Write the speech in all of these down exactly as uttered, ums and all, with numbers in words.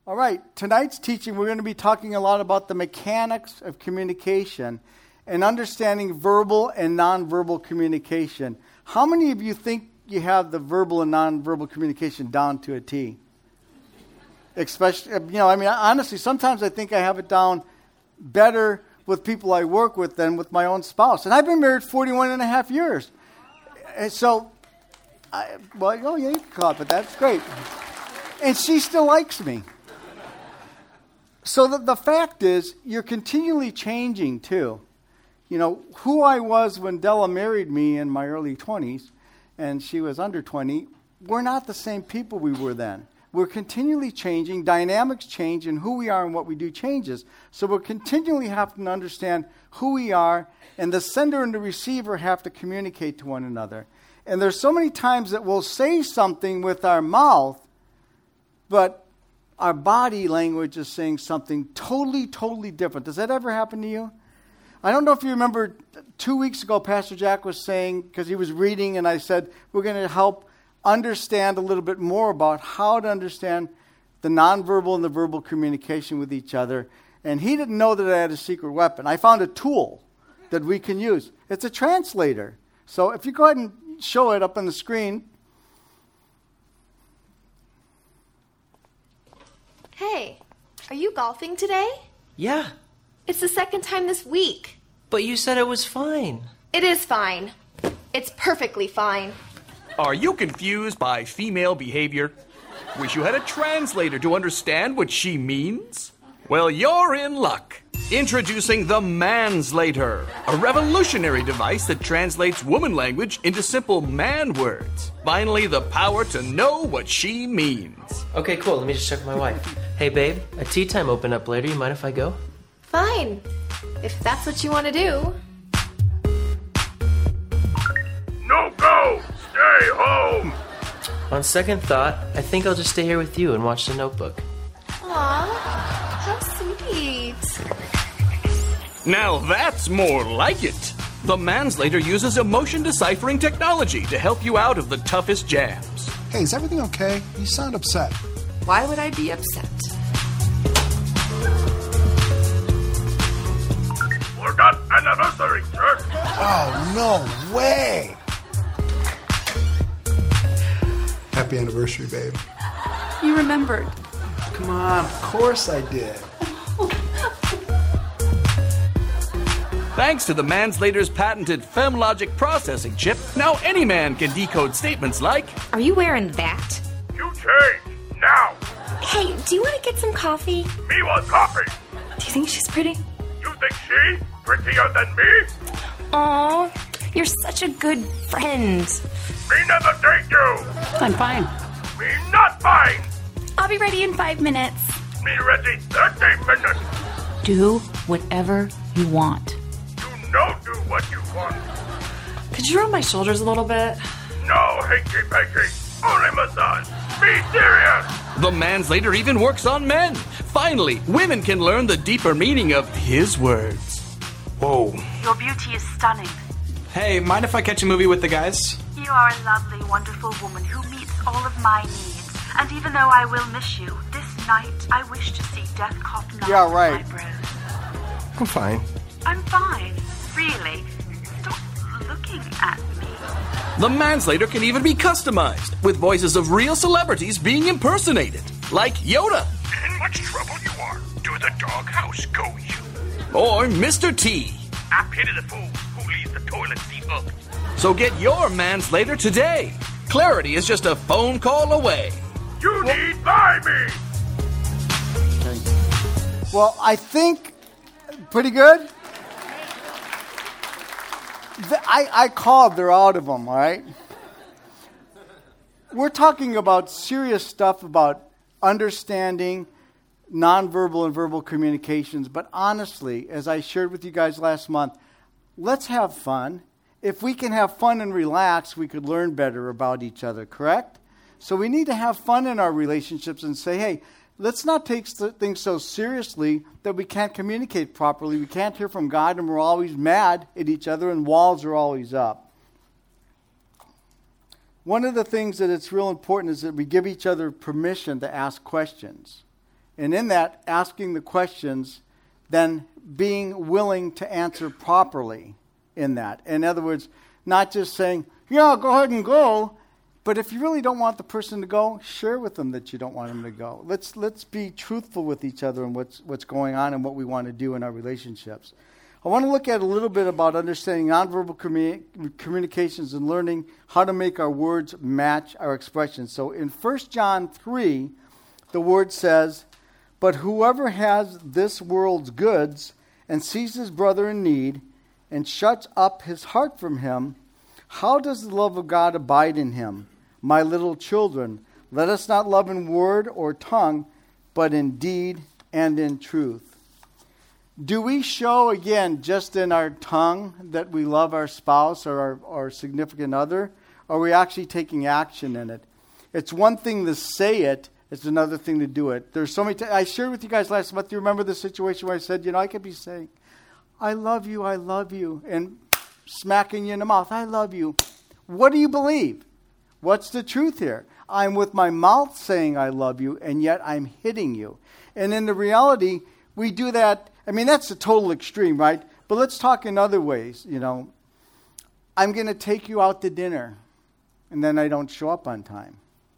All right, tonight's teaching, we're going to be talking a lot about the mechanics of communication and understanding verbal and nonverbal communication. How many of you think you have the verbal and nonverbal communication down to a T? Especially, you know, I mean, honestly, sometimes I think I have it down better with people I work with than with my own spouse. And I've been married forty-one and a half years. And so, I, well, oh, yeah, you can call it, but that's great. And she still likes me. So the, the fact is, you're continually changing, too. You know, who I was when Della married me in my early twenties, and she was under twenty, we're not the same people we were then. We're continually changing. Dynamics change, and who we are and what we do changes. So we're continually having to understand who we are, and the sender and the receiver have to communicate to one another. And there's so many times that we'll say something with our mouth, but our body language is saying something totally, totally different. Does that ever happen to you? I don't know if you remember two weeks ago, Pastor Jack was saying, because he was reading, and I said, we're going to help understand a little bit more about how to understand the nonverbal and the verbal communication with each other. And he didn't know that I had a secret weapon. I found a tool that we can use. It's a translator. So if you go ahead and show it up on the screen. Hey, are you golfing today? Yeah. It's the second time this week. But you said it was fine. It is fine. It's perfectly fine. Are you confused by female behavior? Wish you had a translator to understand what she means? Well, you're in luck. Introducing the Manslator, a revolutionary device that translates woman language into simple man words. Finally, the power to know what she means. Okay, cool. Let me just check with my wife. Hey, babe, a tea time open up later. You mind if I go? Fine. If that's what you want to do. No go! Stay home! On second thought, I think I'll just stay here with you and watch The Notebook. Aw, how sweet. Now that's more like it. The Manslator uses emotion deciphering technology to help you out of the toughest jams. Hey, is everything okay? You sound upset. Why would I be upset? Forgot anniversary, sir. Oh, no way. Happy anniversary, babe. You remembered. Come on, of course I did. Thanks to the Manslator's patented FemLogic processing chip, now any man can decode statements like, Are you wearing that? You change, now. Hey, do you want to get some coffee? Me want coffee. Do you think she's pretty? You think she prettier than me? Aw, you're such a good friend. Me never date you. I'm fine. Me not fine. I'll be ready in five minutes. Me ready thirty minutes. Do whatever you want. You no do what you want. Could you rub my shoulders a little bit? No hanky-panky. Only massage. Be serious. The Manslator even works on men. Finally, women can learn the deeper meaning of his words. Whoa. Your beauty is stunning. Hey, mind if I catch a movie with the guys? You are a lovely, wonderful woman who meets all of my needs. And even though I will miss you, this night I wish to see Death Cop nine Yeah, right. in my brow. I'm fine. I'm fine. Really. Stop looking at me. The Manslator can even be customized, with voices of real celebrities being impersonated, like Yoda. In much trouble you are. To the doghouse go you. Or Mister T. I pity the fool who leaves the toilet seat up. So get your Manslator today. Clarity is just a phone call away. You need buy me. Well, I think pretty good. The, I, I called, they're out of them, all right? We're talking about serious stuff about understanding nonverbal and verbal communications, but honestly, as I shared with you guys last month, let's have fun. If we can have fun and relax, we could learn better about each other, correct? So we need to have fun in our relationships and say, hey, let's not take things so seriously that we can't communicate properly. We can't hear from God, and we're always mad at each other, and walls are always up. One of the things that it's real important is that we give each other permission to ask questions. And in that, asking the questions, then being willing to answer properly in that. In other words, not just saying, yeah, go ahead and go. But if you really don't want the person to go, share with them that you don't want them to go. Let's let's be truthful with each other and what's what's going on and what we want to do in our relationships. I want to look at a little bit about understanding nonverbal commu- communications and learning how to make our words match our expressions. So in First John three, the word says, "But whoever has this world's goods and sees his brother in need and shuts up his heart from him, how does the love of God abide in him? My little children, let us not love in word or tongue, but in deed and in truth." Do we show, again, just in our tongue that we love our spouse or our, our significant other? Or are we actually taking action in it? It's one thing to say it, it's another thing to do it. There's so many t- I shared with you guys last month, do you remember the situation where I said, you know, I could be saying, I love you, I love you, and smacking you in the mouth, I love you. What do you believe? What's the truth here? I'm with my mouth saying I love you, and yet I'm hitting you. And in the reality, we do that. I mean, that's a total extreme, right? But let's talk in other ways. You know, I'm going to take you out to dinner, and then I don't show up on time.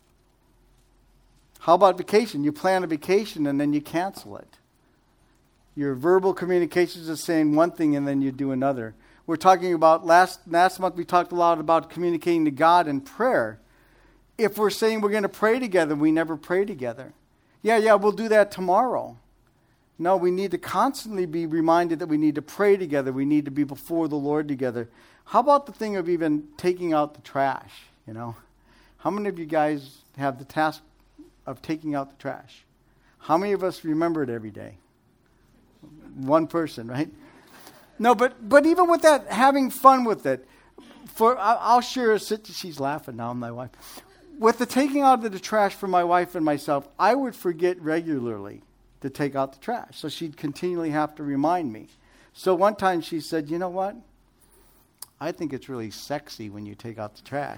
How about vacation? You plan a vacation, and then you cancel it. Your verbal communications is saying one thing, and then you do another. We're talking about, last last month we talked a lot about communicating to God in prayer. If we're saying we're going to pray together, we never pray together. Yeah, yeah, we'll do that tomorrow. No, we need to constantly be reminded that we need to pray together. We need to be before the Lord together. How about the thing of even taking out the trash, you know? How many of you guys have the task of taking out the trash? How many of us remember it every day? One person, right? No, but but even with that, having fun with it, for I'll share a situation. She's laughing now, my wife. With the taking out of the trash for my wife and myself, I would forget regularly to take out the trash. So she'd continually have to remind me. So one time she said, you know what? I think it's really sexy when you take out the trash.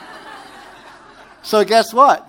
So guess what?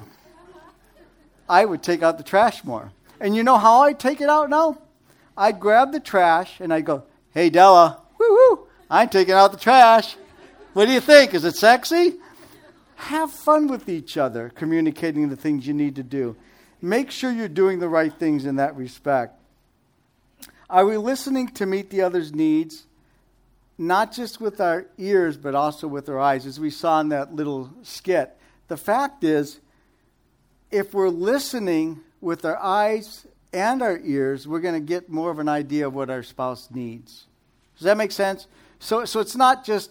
I would take out the trash more. And you know how I take it out now? I'd grab the trash and I'd go, hey, Della, woo-hoo, I'm taking out the trash. What do you think? Is it sexy? Have fun with each other, communicating the things you need to do. Make sure you're doing the right things in that respect. Are we listening to meet the other's needs, not just with our ears, but also with our eyes, as we saw in that little skit? The fact is, if we're listening with our eyes and our ears, we're going to get more of an idea of what our spouse needs. Does that make sense? So, so it's not just,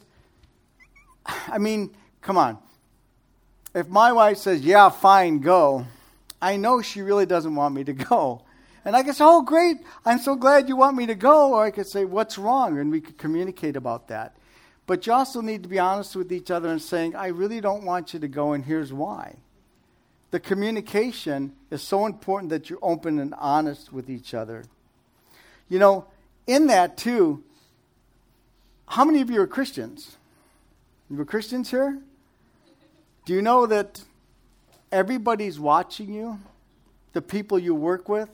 I mean, come on. If my wife says, yeah, fine, go, I know she really doesn't want me to go. And I can say, oh, great, I'm so glad you want me to go. Or I could say, what's wrong? And we could communicate about that. But you also need to be honest with each other and saying, I really don't want you to go, and here's why. The communication is so important that you're open and honest with each other. You know, in that too, how many of you are Christians? You are Christians here? Do you know that everybody's watching you? The people you work with,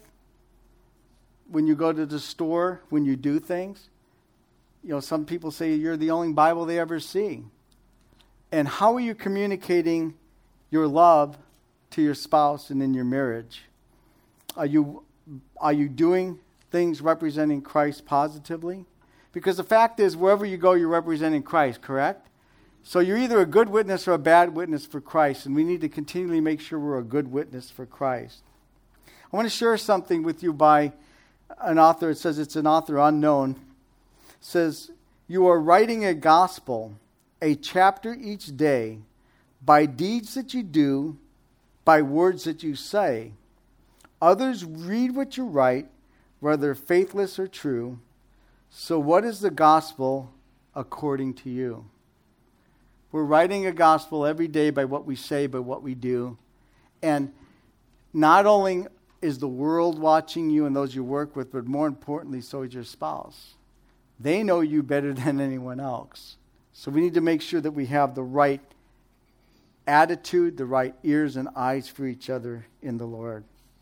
when you go to the store, when you do things. You know, some people say you're the only Bible they ever see. And how are you communicating your love to your spouse and in your marriage? Are you are you doing things representing Christ positively? Because the fact is, wherever you go, you're representing Christ, correct? So you're either a good witness or a bad witness for Christ, and we need to continually make sure we're a good witness for Christ. I want to share something with you by an author. It says it's an author unknown. It says, you are writing a gospel, a chapter each day, by deeds that you do, by words that you say. Others read what you write, whether faithless or true. So what is the gospel according to you? We're writing a gospel every day by what we say, by what we do. And not only is the world watching you and those you work with, but more importantly, so is your spouse. They know you better than anyone else. So we need to make sure that we have the right attitude, the right ears and eyes for each other in the Lord.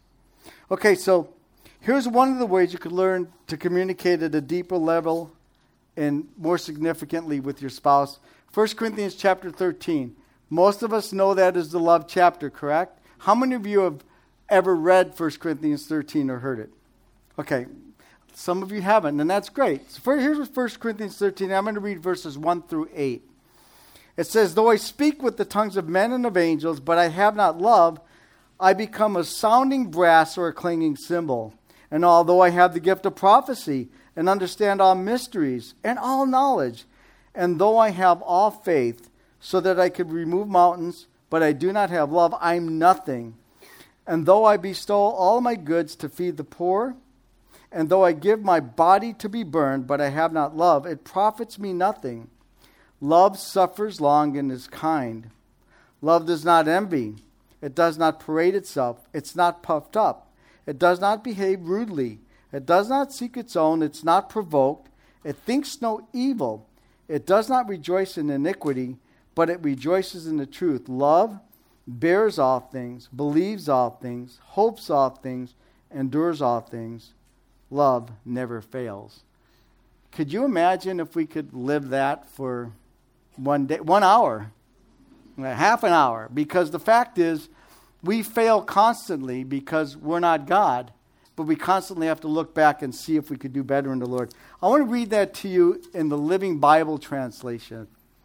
Okay, so here's one of the ways you could learn to communicate at a deeper level and more significantly with your spouse. First Corinthians chapter thirteen. Most of us know that as the love chapter, correct? How many of you have ever read First Corinthians thirteen or heard it? Okay, some of you haven't, and that's great. So for, here's First Corinthians thirteen. I'm going to read verses one through eight. It says, though I speak with the tongues of men and of angels, but I have not love, I become a sounding brass or a clanging cymbal. And although I have the gift of prophecy and understand all mysteries and all knowledge, and though I have all faith so that I could remove mountains, but I do not have love, I'm nothing. And though I bestow all my goods to feed the poor, and though I give my body to be burned, but I have not love, it profits me nothing. Love suffers long and is kind. Love does not envy. It does not parade itself. It's not puffed up. It does not behave rudely. It does not seek its own. It's not provoked. It thinks no evil. It does not rejoice in iniquity, but it rejoices in the truth. Love bears all things, believes all things, hopes all things, endures all things. Love never fails. Could you imagine if we could live that for one day, one hour, half an hour? Because the fact is, we fail constantly because we're not God, but we constantly have to look back and see if we could do better in the Lord. I want to read that to you in the Living Bible translation.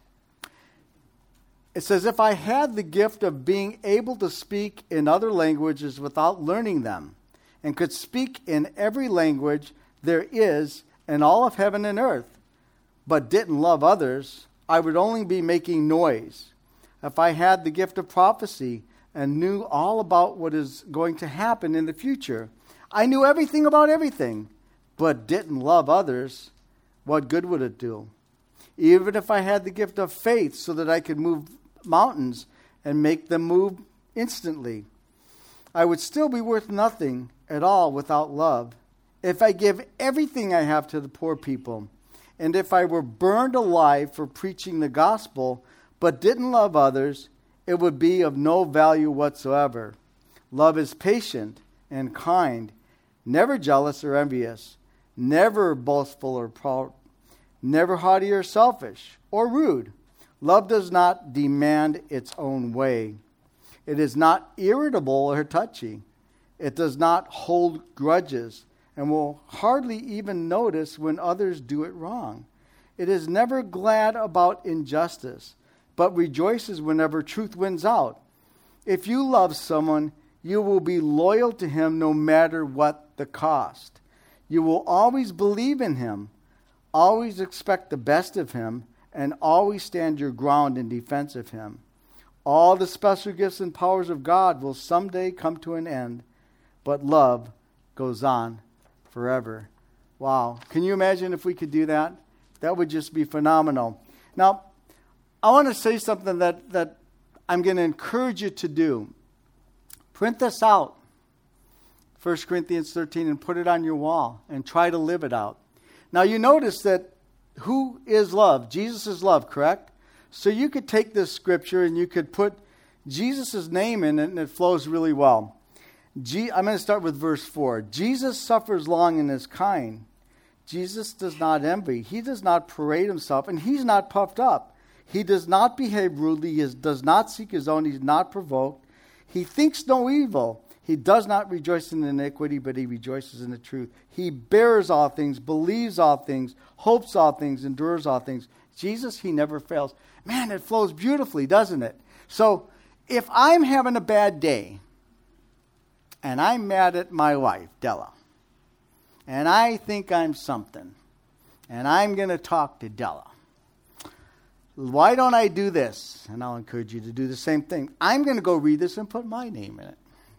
It says, if I had the gift of being able to speak in other languages without learning them, and could speak in every language there is in all of heaven and earth, but didn't love others, I would only be making noise. If I had the gift of prophecy and knew all about what is going to happen in the future, I knew everything about everything, but didn't love others, what good would it do? Even if I had the gift of faith so that I could move mountains and make them move instantly, I would still be worth nothing at all without love. If I give everything I have to the poor people, and if I were burned alive for preaching the gospel, but didn't love others, it would be of no value whatsoever. Love is patient and kind, never jealous or envious, never boastful or proud, never haughty or selfish or rude. Love does not demand its own way. It is not irritable or touchy. It does not hold grudges and will hardly even notice when others do it wrong. It is never glad about injustice, but rejoices whenever truth wins out. If you love someone, you will be loyal to him no matter what the cost. You will always believe in him, always expect the best of him, and always stand your ground in defense of him. All the special gifts and powers of God will someday come to an end, but love goes on forever. Wow. Can you imagine if we could do that? That would just be phenomenal. Now, I want to say something that, that I'm going to encourage you to do. Print this out, First Corinthians thirteen, and put it on your wall and try to live it out. Now, you notice that who is love? Jesus is love, correct? So you could take this scripture and you could put Jesus' name in it, and it flows really well. G- I'm going to start with verse four. Jesus suffers long and is kind. Jesus does not envy. He does not parade himself, and he's not puffed up. He does not behave rudely. He does not seek his own. He's not provoked. He thinks no evil. He does not rejoice in iniquity, but he rejoices in the truth. He bears all things, believes all things, hopes all things, endures all things. Jesus, he never fails. Man, it flows beautifully, doesn't it? So if I'm having a bad day, and I'm mad at my wife, Della, and I think I'm something, and I'm going to talk to Della, why don't I do this? And I'll encourage you to do the same thing. I'm going to go read this and put my name in it.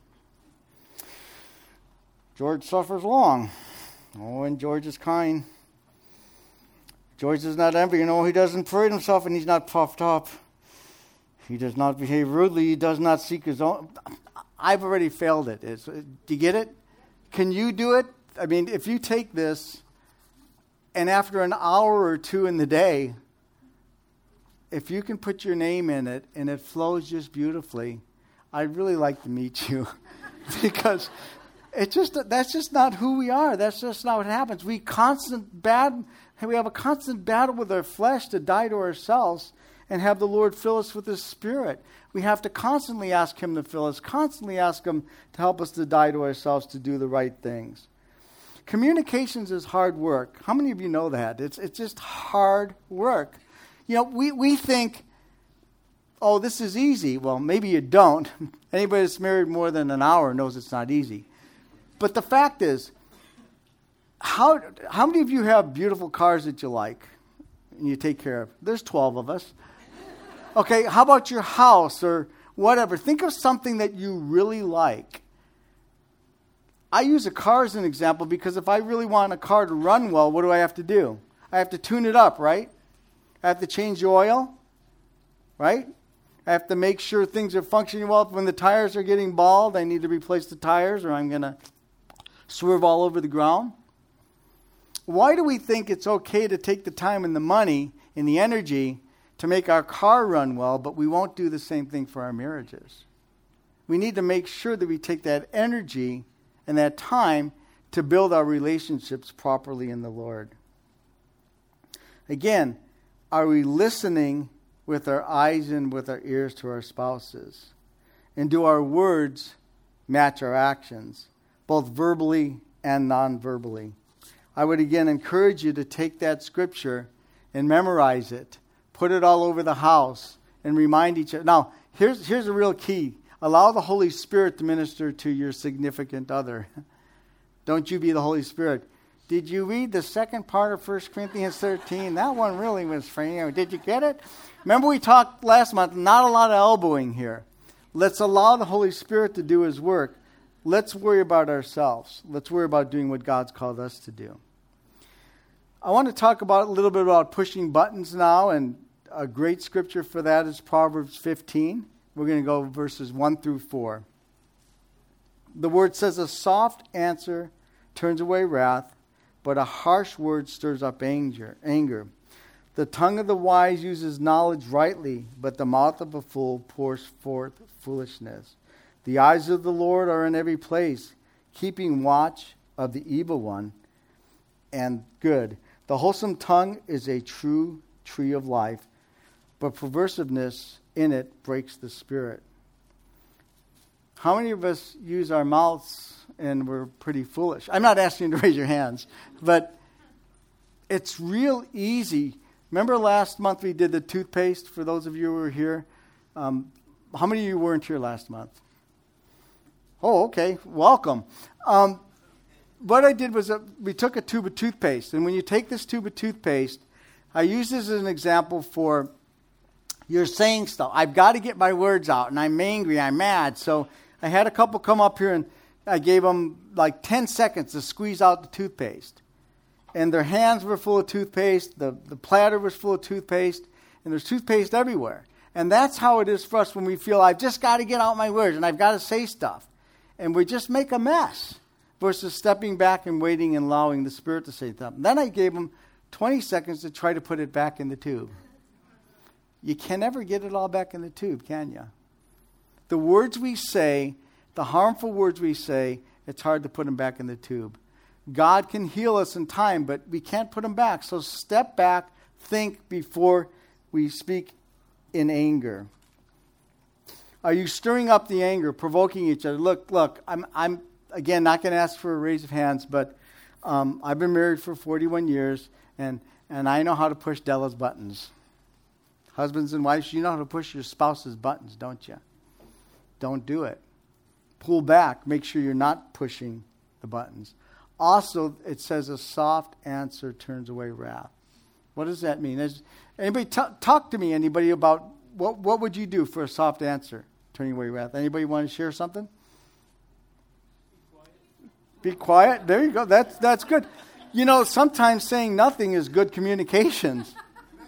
George suffers long. Oh, and George is kind. George does not envy. You know, he doesn't parade himself, and he's not puffed up. He does not behave rudely. He does not seek his own. I've already failed it. It's, do you get it? Can you do it? I mean, if you take this, and after an hour or two in the day, if you can put your name in it, and it flows just beautifully, I'd really like to meet you. Because It's just that's just not who we are. That's just not what happens. We constant bad. We have a constant battle with our flesh to die to ourselves and have the Lord fill us with His Spirit. We have to constantly ask Him to fill us, constantly ask Him to help us to die to ourselves to do the right things. Communications is hard work. How many of you know that? It's it's just hard work. You know, we, we think, oh, this is easy. Well, maybe you don't. Anybody that's married more than an hour knows it's not easy. But the fact is, how how many of you have beautiful cars that you like and you take care of? There's twelve of us. Okay, how about your house or whatever? Think of something that you really like. I use a car as an example because if I really want a car to run well, what do I have to do? I have to tune it up, right? I have to change the oil, right? I have to make sure things are functioning well. When the tires are getting bald, I need to replace the tires or I'm going to swerve all over the ground. Why do we think it's okay to take the time and the money and the energy to make our car run well, but we won't do the same thing for our marriages? We need to make sure that we take that energy and that time to build our relationships properly in the Lord. Again, are we listening with our eyes and with our ears to our spouses? And do our words match our actions, both verbally and non-verbally? I would again encourage you to take that scripture and memorize it. Put it all over the house and remind each other. Now, here's, here's a real key. Allow the Holy Spirit to minister to your significant other. Don't you be the Holy Spirit. Did you read the second part of First Corinthians thirteen? That one really was funny. Did you get it? Remember we talked last month, not a lot of elbowing here. Let's allow the Holy Spirit to do His work. Let's worry about ourselves. Let's worry about doing what God's called us to do. I want to talk about a little bit about pushing buttons now, and a great scripture for that is Proverbs fifteen. We're going to go verses one through four. The word says, a soft answer turns away wrath, but a harsh word stirs up anger. anger. The tongue of the wise uses knowledge rightly, but the mouth of a fool pours forth foolishness. The eyes of the Lord are in every place, keeping watch of the evil one and good. The wholesome tongue is a true tree of life, but perversiveness in it breaks the spirit. How many of us use our mouths and we're pretty foolish? I'm not asking you to raise your hands, but it's real easy. Remember last month we did the toothpaste, for those of you who were here? Um, how many of you weren't here last month? Oh, okay. Welcome. Um, what I did was uh, we took a tube of toothpaste, and when you take this tube of toothpaste, I use this as an example for you're saying stuff. I've got to get my words out, and I'm angry, I'm mad. So I had a couple come up here, and I gave them like ten seconds to squeeze out the toothpaste. And their hands were full of toothpaste, the, the platter was full of toothpaste, and there's toothpaste everywhere. And that's how it is for us when we feel, I've just got to get out my words, and I've got to say stuff. And we just make a mess versus stepping back and waiting and allowing the Spirit to say something. Then I gave them twenty seconds to try to put it back in the tube. You can never get it all back in the tube, can you? The words we say, the harmful words we say, it's hard to put them back in the tube. God can heal us in time, but we can't put them back. So step back, think before we speak in anger. Are you stirring up the anger, provoking each other? Look, look, I'm, I'm again, not going to ask for a raise of hands, but um, I've been married for forty-one years, and, and I know how to push Della's buttons. Husbands and wives, you know how to push your spouse's buttons, don't you? Don't do it. Pull back. Make sure you're not pushing the buttons. Also, it says a soft answer turns away wrath. What does that mean? Is, anybody t- talk to me, anybody, about what, what would you do for a soft answer turning away wrath? Anybody want to share something? Be quiet. Be quiet. There you go. That's, that's good. You know, sometimes saying nothing is good communications.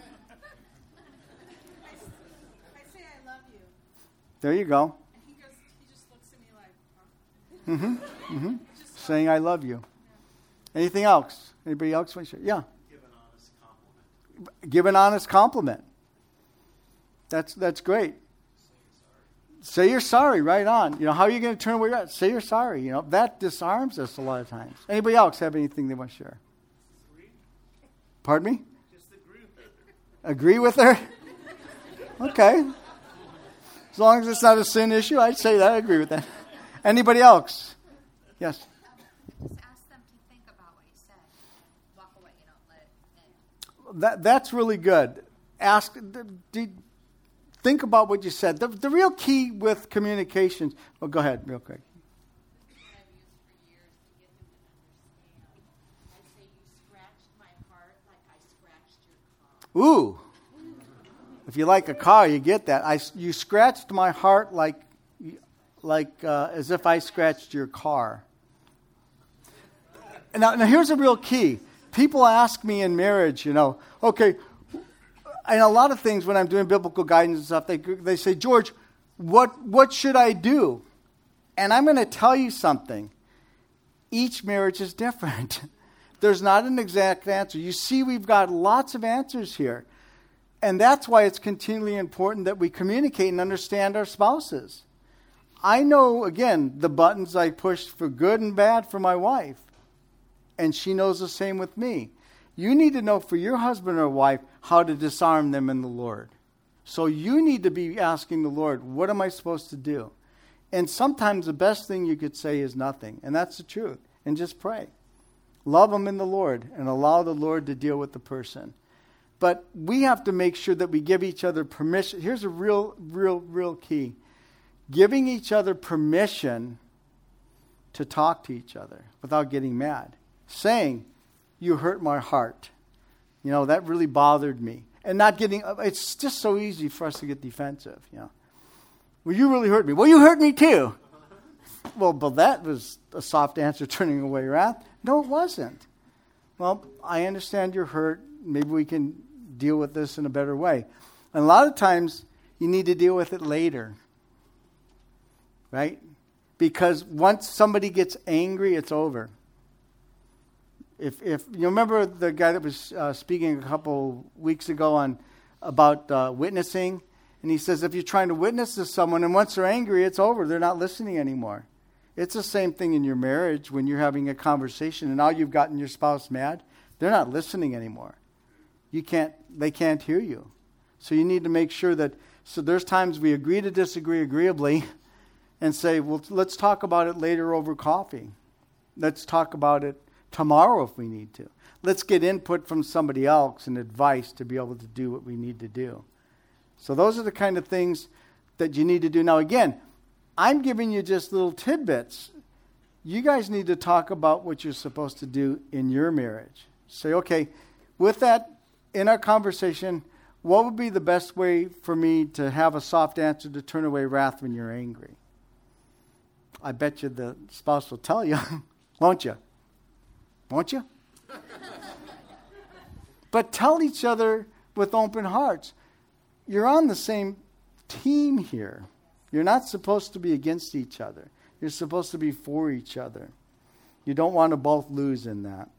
There you go. And he goes, he just looks at me like, huh? Mm-hmm. Mm-hmm. Saying I love you. Anything else? Anybody else want to share? Yeah. Give an honest compliment. Give an honest compliment. That's that's great. Say you're sorry right on. You know, how are you going to turn away? Say you're sorry. You know, that disarms us a lot of times. Anybody else have anything they want to share? Pardon me? Just agree with her. Agree with her? Okay. As long as it's not a sin issue, I'd say that. I agree with that. Anybody else? Yes. Just ask them to think about what you said and walk away. You know, let it in. That that's really good. Ask. Do, think about what you said. The, the real key with communications. Well, go ahead, real quick. Ooh. If you like a car, you get that. I, you scratched my heart like, like uh, as if I scratched your car. Now, now, here's a real key. People ask me in marriage, you know, okay, and a lot of things when I'm doing biblical guidance and stuff, they they say, George, what what should I do? And I'm going to tell you something. Each marriage is different. There's not an exact answer. You see, we've got lots of answers here. And that's why it's continually important that we communicate and understand our spouses. I know, again, the buttons I push for good and bad for my wife. And she knows the same with me. You need to know for your husband or wife how to disarm them in the Lord. So you need to be asking the Lord, what am I supposed to do? And sometimes the best thing you could say is nothing. And that's the truth. And just pray. Love them in the Lord and allow the Lord to deal with the person. But we have to make sure that we give each other permission. Here's a real, real, real key. Giving each other permission to talk to each other without getting mad. Saying, you hurt my heart. You know, that really bothered me. And not getting, it's just so easy for us to get defensive, you know. Well, you really hurt me. Well, you hurt me too. Well, but that was a soft answer turning away wrath. No, it wasn't. Well, I understand you're hurt. Maybe we can deal with this in a better way. And a lot of times, you need to deal with it later. Right? Because once somebody gets angry, it's over. If if you remember the guy that was uh, speaking a couple weeks ago on about uh, witnessing, and he says if you're trying to witness to someone and once they're angry, it's over. They're not listening anymore. It's the same thing in your marriage when you're having a conversation and now you've gotten your spouse mad. They're not listening anymore. You can't. They can't hear you. So you need to make sure that. So there's times we agree to disagree agreeably, and say, well, let's talk about it later over coffee. Let's talk about it tomorrow if we need to. Let's get input from somebody else and advice to be able to do what we need to do. So those are the kind of things that you need to do. Now again, I'm giving you just little tidbits. You guys need to talk about what you're supposed to do in your marriage. Say, okay, with that, in our conversation, what would be the best way for me to have a soft answer to turn away wrath when you're angry? I bet you the spouse will tell you, won't you? Won't you? But tell each other with open hearts. You're on the same team here. You're not supposed to be against each other. You're supposed to be for each other. You don't want to both lose in that.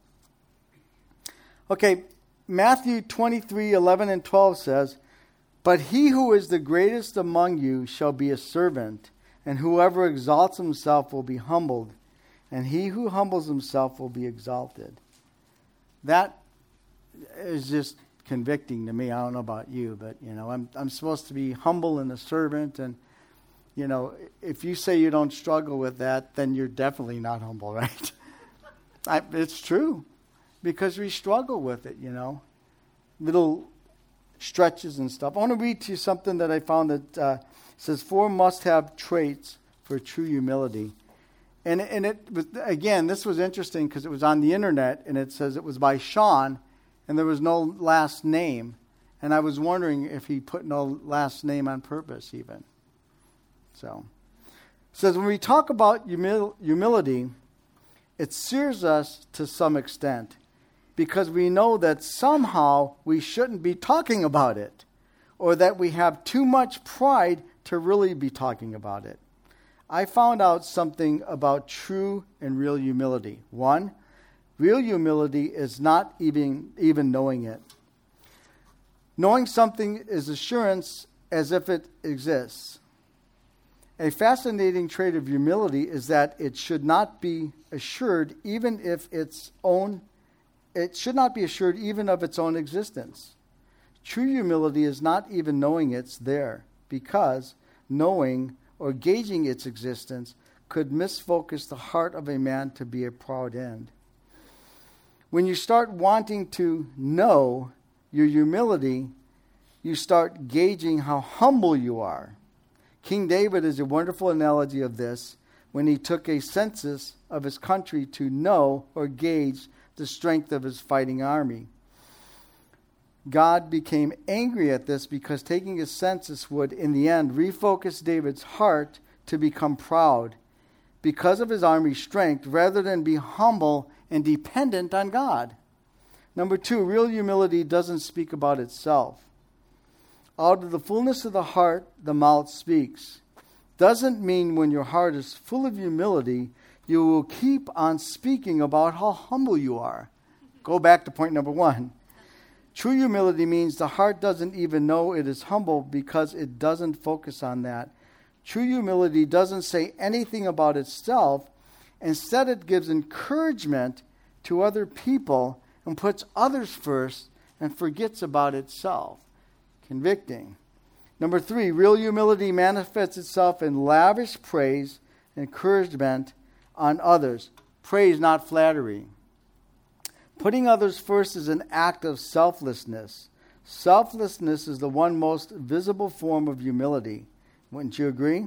Okay, Matthew twenty-three, eleven and twelve says, but he who is the greatest among you shall be a servant, and whoever exalts himself will be humbled, and he who humbles himself will be exalted. That is just convicting to me. I don't know about you, but you know, I'm I'm supposed to be humble and a servant, and you know, if you say you don't struggle with that, then you're definitely not humble, right? I, it's true, because we struggle with it, you know, little stretches and stuff. I want to read to you something that I found that uh, says four must-have traits for true humility. And, and it was, again, this was interesting because it was on the internet, and it says it was by Sean, and there was no last name. And I was wondering if he put no last name on purpose even. So, it says when we talk about humil- humility, it sears us to some extent because we know that somehow we shouldn't be talking about it, or that we have too much pride to really be talking about it. I found out something about true and real humility. One, real humility is not even, even knowing it. Knowing something is assurance as if it exists. A fascinating trait of humility is that it should not be assured even if its own it should not be assured even of its own existence. True humility is not even knowing it's there, because knowing or gauging its existence could misfocus the heart of a man to be a proud end. When you start wanting to know your humility, you start gauging how humble you are. King David is a wonderful analogy of this when he took a census of his country to know or gauge the strength of his fighting army. God became angry at this because taking a census would, in the end, refocus David's heart to become proud because of his army's strength rather than be humble and dependent on God. Number two, real humility doesn't speak about itself. Out of the fullness of the heart, the mouth speaks. Doesn't mean when your heart is full of humility, you will keep on speaking about how humble you are. Go back to point number one. True humility means the heart doesn't even know it is humble because it doesn't focus on that. True humility doesn't say anything about itself. Instead, it gives encouragement to other people and puts others first and forgets about itself. Convicting. Number three, real humility manifests itself in lavish praise and encouragement on others. Praise, not flattery. Putting others first is an act of selflessness. Selflessness is the one most visible form of humility. Wouldn't you agree?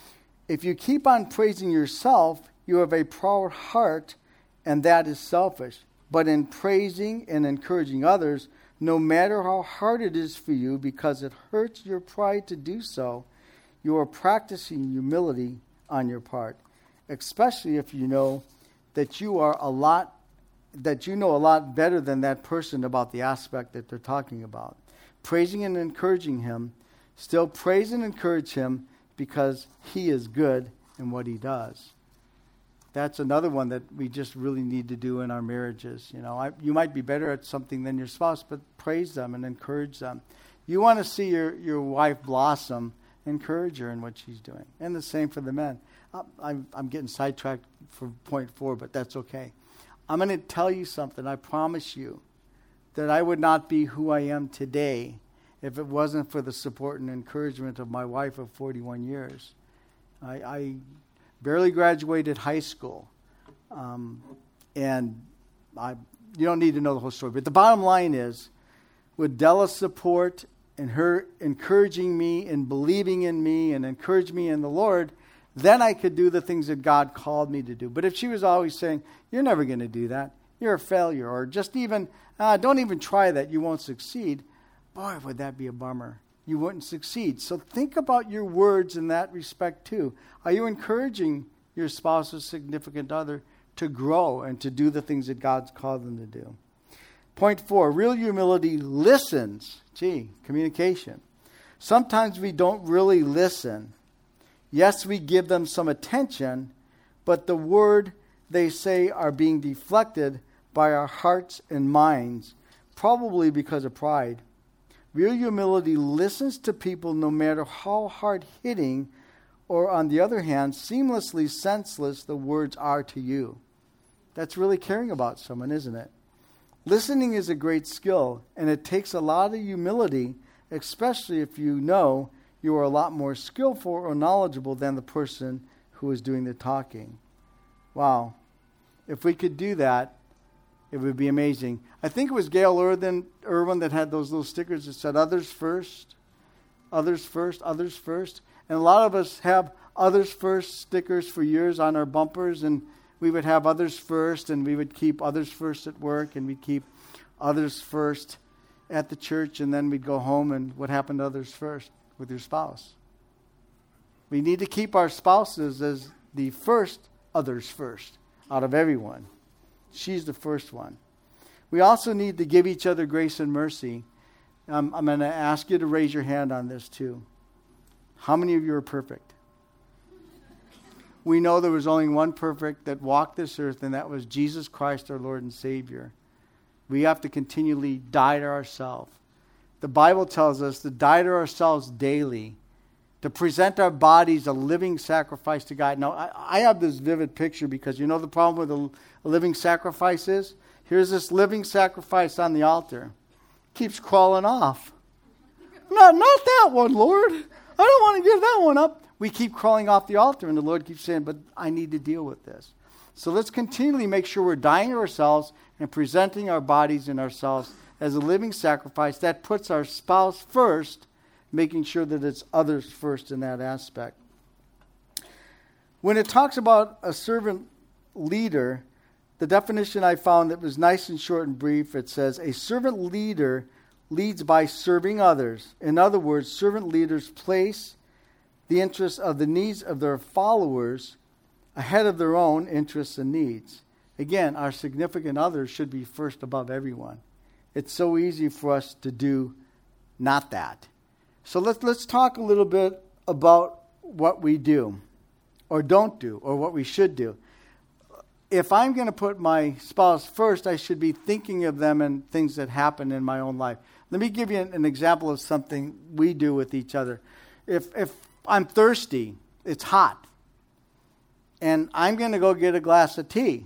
If you keep on praising yourself, you have a proud heart, and that is selfish. But in praising and encouraging others, no matter how hard it is for you, because it hurts your pride to do so, you are practicing humility on your part, especially if you know that you are a lot that you know a lot better than that person about the aspect that they're talking about. Praising and encouraging him, still praise and encourage him because he is good in what he does. That's another one that we just really need to do in our marriages. You know, I, you might be better at something than your spouse, but praise them and encourage them. You want to see your, your wife blossom, encourage her in what she's doing. And the same for the men. I'm, I'm getting sidetracked for point four, but that's okay. I'm going to tell you something. I promise you that I would not be who I am today if it wasn't for the support and encouragement of my wife of forty-one years. I, I barely graduated high school. Um, and I, you don't need to know the whole story. But the bottom line is, with Della's support and her encouraging me and believing in me and encouraging me in the Lord, then I could do the things that God called me to do. But if she was always saying, you're never going to do that, you're a failure, or just even, uh, don't even try that, you won't succeed, boy, would that be a bummer. You wouldn't succeed. So think about your words in that respect too. Are you encouraging your spouse or significant other to grow and to do the things that God's called them to do? Point four, real humility listens. Gee, communication. Sometimes we don't really listen. Yes, we give them some attention, but the word they say are being deflected by our hearts and minds, probably because of pride. Real humility listens to people no matter how hard-hitting or, on the other hand, seamlessly senseless the words are to you. That's really caring about someone, isn't it? Listening is a great skill, and it takes a lot of humility, especially if you know you are a lot more skillful or knowledgeable than the person who is doing the talking. Wow. If we could do that, it would be amazing. I think it was Gail Irwin, Irwin that had those little stickers that said, others first, others first, others first. And a lot of us have others first stickers for years on our bumpers, and we would have others first, and we would keep others first at work, and we'd keep others first at the church, and then we'd go home, and what happened to others first? With your spouse. We need to keep our spouses as the first, others first, out of everyone. She's the first one. We also need to give each other grace and mercy. Um, I'm going to ask you to raise your hand on this too. How many of you are perfect? We know there was only one perfect that walked this earth, and that was Jesus Christ, our Lord and Savior. We have to continually die to ourselves. The Bible tells us to die to ourselves daily to present our bodies a living sacrifice to God. Now, I, I have this vivid picture because you know the problem with a, a living sacrifice is? Here's this living sacrifice on the altar. Keeps crawling off. No, not that one, Lord. I don't want to give that one up. We keep crawling off the altar, and the Lord keeps saying, but I need to deal with this. So let's continually make sure we're dying to ourselves and presenting our bodies and ourselves as a living sacrifice. That puts our spouse first, making sure that it's others first in that aspect. When it talks about a servant leader, the definition I found that was nice and short and brief, it says, a servant leader leads by serving others. In other words, servant leaders place the interests of the needs of their followers ahead of their own interests and needs. Again, our significant others should be first above everyone. It's so easy for us to do not that. So let's let's talk a little bit about what we do or don't do or what we should do. If I'm going to put my spouse first, I should be thinking of them and things that happen in my own life. Let me give you an, an example of something we do with each other. If if I'm thirsty, it's hot, and I'm going to go get a glass of tea.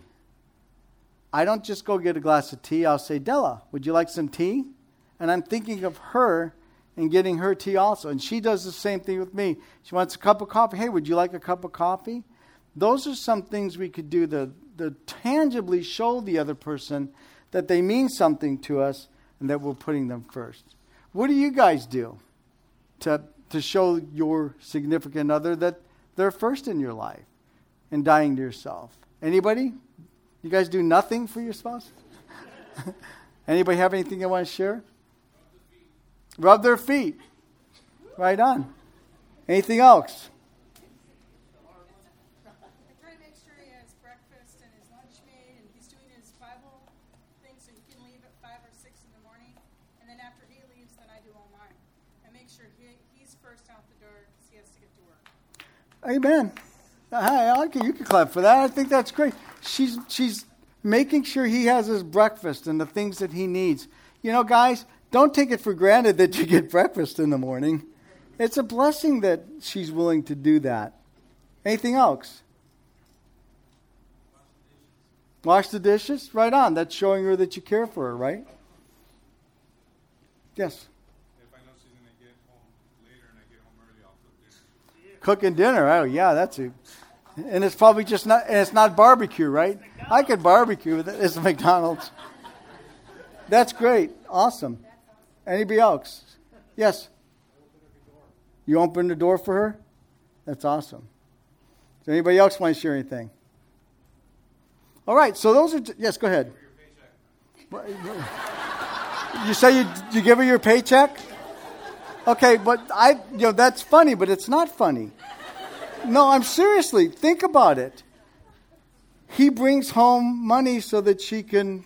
I don't just go get a glass of tea. I'll say, Della, would you like some tea? And I'm thinking of her and getting her tea also. And she does the same thing with me. She wants a cup of coffee. Hey, would you like a cup of coffee? Those are some things we could do to, to tangibly show the other person that they mean something to us and that we're putting them first. What do you guys do to, to show your significant other that they're first in your life and dying to yourself? Anybody? You guys do nothing for your spouse? Anybody have anything they want to share? Rub their feet. Right on. Anything else? I try to make sure he has breakfast and his lunch made, and he's doing his Bible thing so he can leave at five or six in the morning. And then after he leaves, then I do all mine. I make sure he, he's first out the door because he has to get to work. Amen. Hi, I like it. You can clap for that. I think that's great. She's she's making sure he has his breakfast and the things that he needs. You know, guys, don't take it for granted that you get breakfast in the morning. It's a blessing that she's willing to do that. Anything else? Wash the dishes? Right on. That's showing her that you care for her, right? Yes. If I know she's going to get home later and I get home early, I'll cook dinner. Cooking dinner. Oh, yeah, that's a... And it's probably just not, and it's not barbecue, right? I could barbecue with it. It's McDonald's. That's great. Awesome. Anybody else? Yes? You open the door for her? That's awesome. Does anybody else want to share anything? All right, so those are, yes, go ahead. You say you, you give her your paycheck? Okay, but I, you know, that's funny, but it's not funny. No, I'm seriously, think about it. He brings home money so that she can...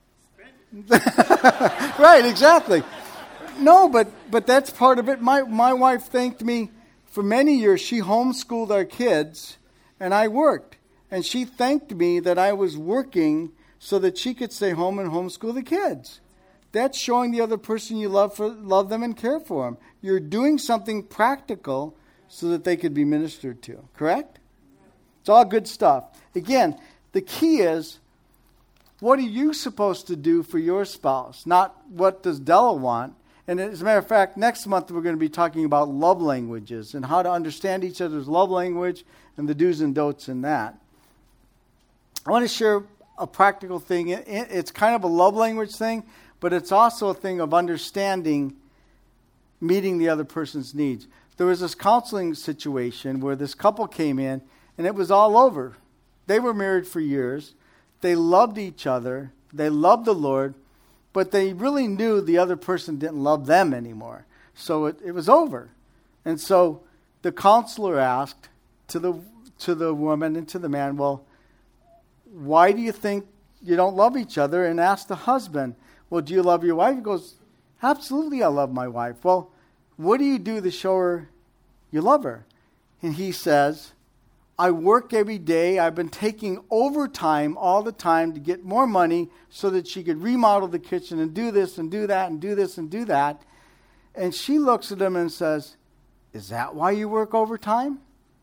Right, exactly. No, but but that's part of it. My my wife thanked me for many years. She homeschooled our kids, and I worked. And she thanked me that I was working so that she could stay home and homeschool the kids. That's showing the other person you love for love them and care for them. You're doing something practical so that they could be ministered to. Correct? It's all good stuff. Again, the key is, what are you supposed to do for your spouse? Not what does Della want. And as a matter of fact, next month we're going to be talking about love languages and how to understand each other's love language and the do's and don'ts in that. I want to share a practical thing. It's kind of a love language thing, but it's also a thing of understanding meeting the other person's needs. There was this counseling situation where this couple came in, and it was all over. They were married for years. They loved each other. They loved the Lord, but they really knew the other person didn't love them anymore. So it, it was over. And so the counselor asked to the to the woman and to the man, well, why do you think you don't love each other? And asked the husband, well, do you love your wife? He goes, absolutely, I love my wife. Well, what do you do to show her you love her? And he says, I work every day. I've been taking overtime all the time to get more money so that she could remodel the kitchen and do this and do that and do this and do that. And she looks at him and says, is that why you work overtime?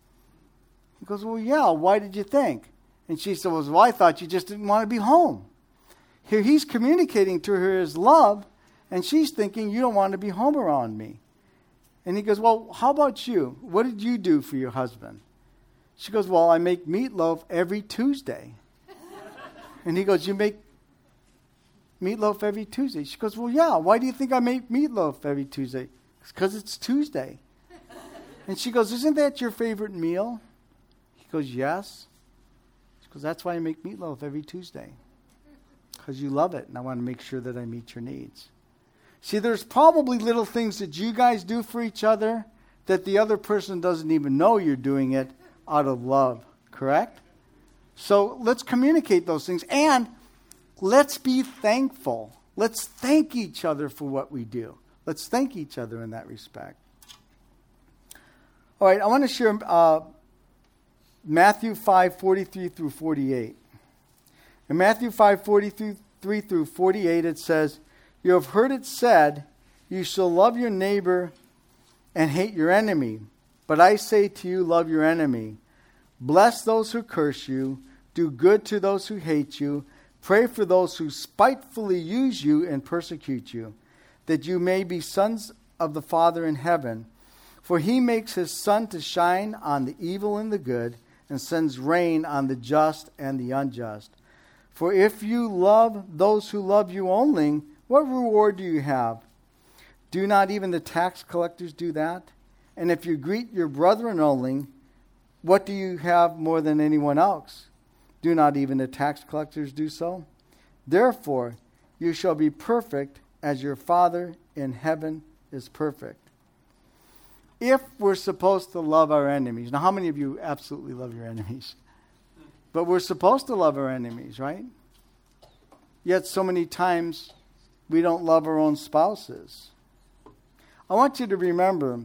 He goes, well, yeah, why did you think? And she said, well, I thought you just didn't want to be home. Here he's communicating to her his love, and she's thinking, you don't want to be home around me. And he goes, well, how about you? What did you do for your husband? She goes, well, I make meatloaf every Tuesday. And he goes, you make meatloaf every Tuesday? She goes, well, yeah, why do you think I make meatloaf every Tuesday? It's because it's Tuesday. And she goes, isn't that your favorite meal? He goes, yes. She goes, that's why I make meatloaf every Tuesday. Because you love it, and I want to make sure that I meet your needs. See, there's probably little things that you guys do for each other that the other person doesn't even know you're doing it out of love, correct? So let's communicate those things, and let's be thankful. Let's thank each other for what we do. Let's thank each other in that respect. All right, I want to share uh, Matthew five forty-three through forty-eight. In Matthew five forty-three through forty-eight, it says, you have heard it said, you shall love your neighbor and hate your enemy. But I say to you, love your enemy. Bless those who curse you. Do good to those who hate you. Pray for those who spitefully use you and persecute you, that you may be sons of the Father in heaven. For he makes his sun to shine on the evil and the good, and sends rain on the just and the unjust. For if you love those who love you only, what reward do you have? Do not even the tax collectors do that? And if you greet your brethren only, what do you have more than anyone else? Do not even the tax collectors do so? Therefore, you shall be perfect as your Father in heaven is perfect. If we're supposed to love our enemies, now how many of you absolutely love your enemies? But we're supposed to love our enemies, right? Yet so many times we don't love our own spouses. I want you to remember,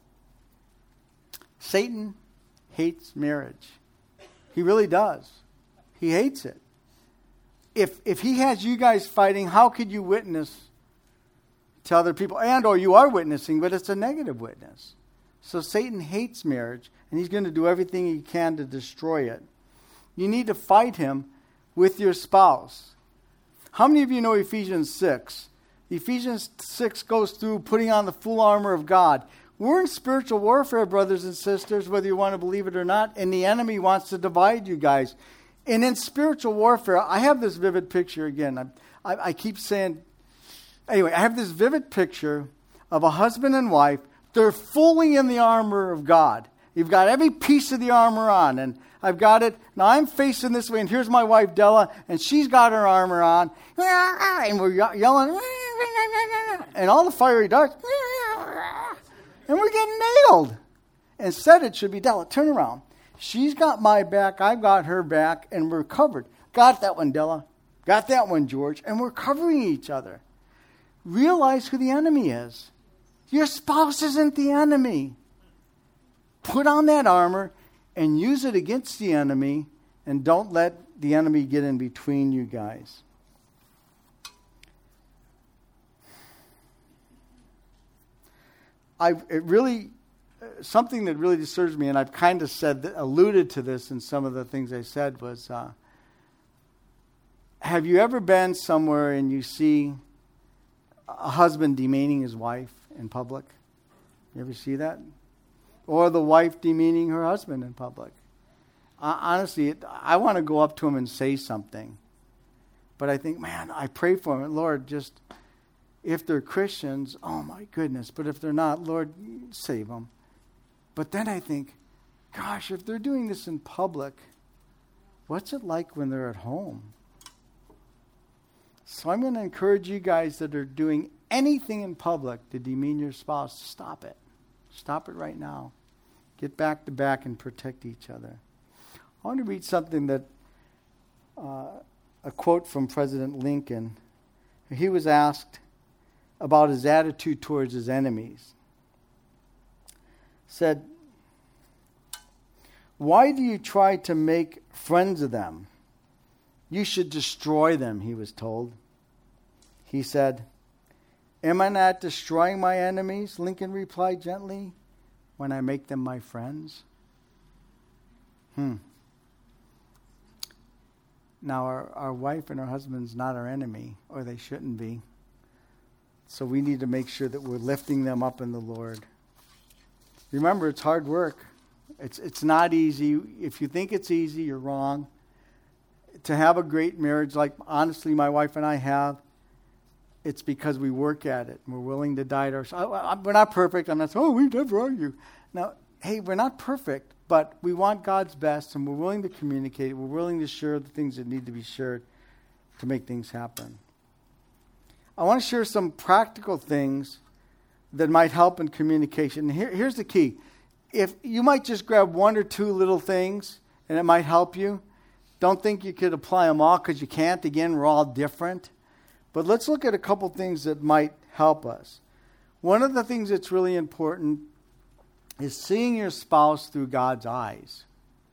Satan hates marriage. He really does. He hates it. If if he has you guys fighting, how could you witness to other people? And or you are witnessing, but it's a negative witness. So Satan hates marriage, and he's going to do everything he can to destroy it. You need to fight him with your spouse. How many of you know Ephesians six? Ephesians six goes through putting on the full armor of God. We're in spiritual warfare, brothers and sisters, whether you want to believe it or not, and the enemy wants to divide you guys. And in spiritual warfare, I have this vivid picture again. I, I, I keep saying, anyway, I have this vivid picture of a husband and wife. They're fully in the armor of God. You've got every piece of the armor on, and I've got it. Now I'm facing this way, and here's my wife, Della, and she's got her armor on, and we're yelling, and all the fiery darts, and we're getting nailed. Instead, it should be, Della, turn around. She's got my back, I've got her back, and we're covered. Got that one, Della. Got that one, George. And we're covering each other. Realize who the enemy is. Your spouse isn't the enemy. Put on that armor and use it against the enemy, and don't let the enemy get in between you guys. I it really something that really disturbs me, and I've kind of said that, alluded to this in some of the things I said, was uh, have you ever been somewhere and you see a husband demeaning his wife in public? You ever see that? Or the wife demeaning her husband in public? Uh, honestly, it, I want to go up to him and say something. But I think, man, I pray for him. Lord, just, if they're Christians, oh my goodness. But if they're not, Lord, save them. But then I think, gosh, if they're doing this in public, what's it like when they're at home? So I'm going to encourage you guys that are doing anything in public to demean your spouse, stop it. Stop it right now. Get back to back and protect each other. I want to read something that, uh, a quote from President Lincoln. He was asked about his attitude towards his enemies. Said, why do you try to make friends of them? You should destroy them, he was told. He said, am I not destroying my enemies? Lincoln replied gently. when I make them my friends? Hmm. Now, our, our wife and our husband's not our enemy, or they shouldn't be. So we need to make sure that we're lifting them up in the Lord. Remember, it's hard work. It's it's not easy. If you think it's easy, you're wrong. To have a great marriage, like honestly my wife and I have, it's because we work at it. And we're willing to die to ourselves. We're not perfect. I'm not saying, oh, we never argue. Now, hey, we're not perfect, but we want God's best, and we're willing to communicate. We're willing to share the things that need to be shared to make things happen. I want to share some practical things that might help in communication. Here, here's the key. If you might just grab one or two little things, and it might help you. Don't think you could apply them all, because you can't. Again, we're all different. But let's look at a couple things that might help us. One of the things that's really important is seeing your spouse through God's eyes.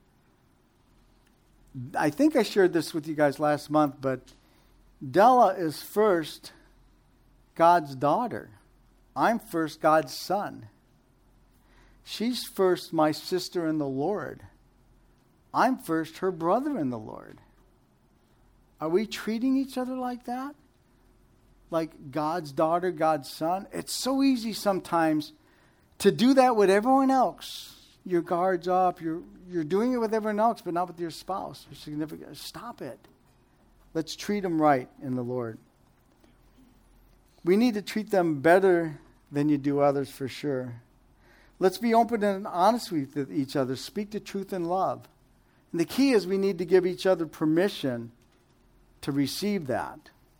I think I shared this with you guys last month, but Della is first God's daughter. I'm first God's son. She's first my sister in the Lord. I'm first her brother in the Lord. Are we treating each other like that? Like God's daughter, God's son? It's so easy sometimes to do that with everyone else. Your guard's up. You're, you're doing it with everyone else, but not with your spouse. Your significant. Stop it. Let's treat them right in the Lord. We need to treat them better than you do others, for sure. Let's be open and honest with each other. Speak the truth in love. And the key is we need to give each other permission to receive that.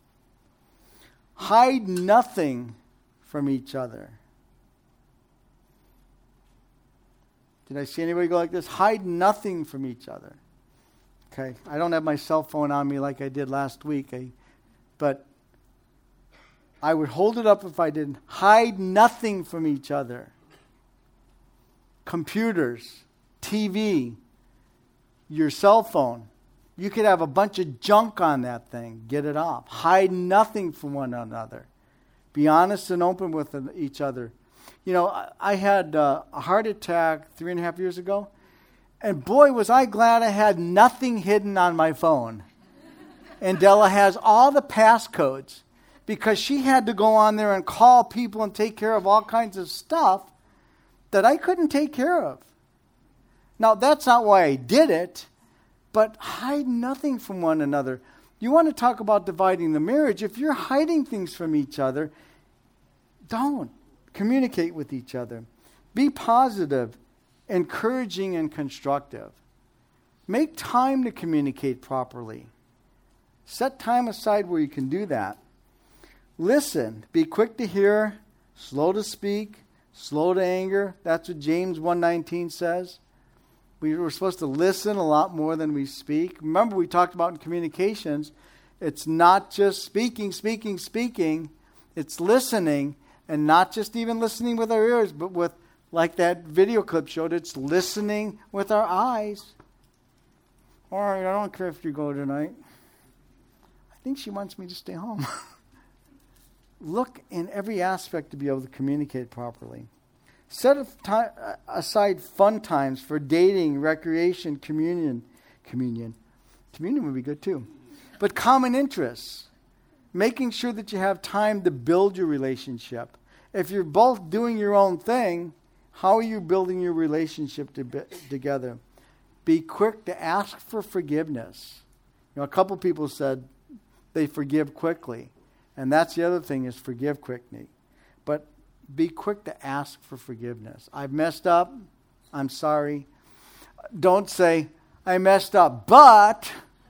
Hide nothing from each other. Did I see anybody go like this? Hide nothing from each other. Okay, I don't have my cell phone on me like I did last week, I, but I would hold it up if I didn't. Hide nothing from each other. Computers, T V, your cell phone. You could have a bunch of junk on that thing. Get it off. Hide nothing from one another. Be honest and open with each other. You know, I, I had uh, a heart attack three and a half years ago. And boy, was I glad I had nothing hidden on my phone. And Della has all the passcodes, because she had to go on there and call people and take care of all kinds of stuff that I couldn't take care of. Now, that's not why I did it, but hide nothing from one another. You want to talk about dividing the marriage. If you're hiding things from each other, don't. Communicate with each other. Be positive, encouraging, and constructive. Make time to communicate properly. Set time aside where you can do that. Listen. Be quick to hear, slow to speak, slow to anger. That's what James one nineteen says. We were supposed to listen a lot more than we speak. Remember, we talked about in communications, it's not just speaking, speaking, speaking. It's listening, and not just even listening with our ears, but with, like that video clip showed, it's listening with our eyes. All right, I don't care if you go tonight. I think she wants me to stay home. Look in every aspect to be able to communicate properly. Set aside fun times for dating, recreation, communion. Communion. Communion would be good too. But common interests. Making sure that you have time to build your relationship. If you're both doing your own thing, how are you building your relationship to be, together? Be quick to ask for forgiveness. You know, a couple people said they forgive quickly. And that's the other thing, is forgive quickly. But be quick to ask for forgiveness. I've messed up. I'm sorry. Don't say, I messed up, but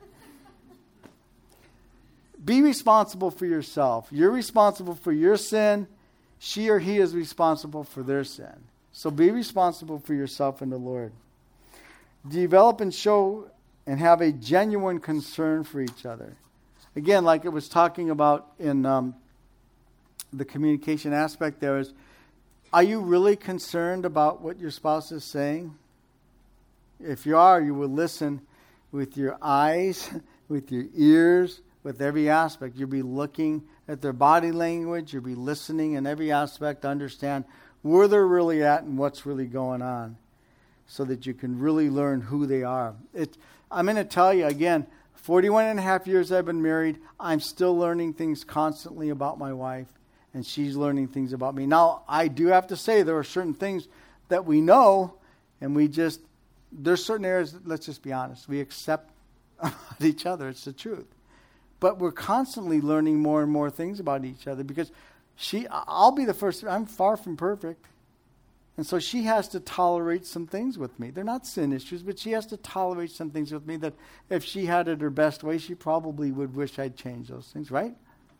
be responsible for yourself. You're responsible for your sin. She or he is responsible for their sin. So be responsible for yourself and the Lord. Develop and show and have a genuine concern for each other. Again, like it was talking about in um, the communication aspect there is, are you really concerned about what your spouse is saying? If you are, you will listen with your eyes, with your ears, with every aspect. You'll be looking at their body language. You'll be listening in every aspect to understand where they're really at and what's really going on, so that you can really learn who they are. It, I'm going to tell you again, forty-one and a half years I've been married, I'm still learning things constantly about my wife, and she's learning things about me. Now, I do have to say there are certain things that we know, and we just, there's certain areas, that, let's just be honest, we accept about each other. It's the truth. But we're constantly learning more and more things about each other, because she, I'll be the first, I'm far from perfect. And so she has to tolerate some things with me. They're not sin issues, but she has to tolerate some things with me that if she had it her best way, she probably would wish I'd change those things, right?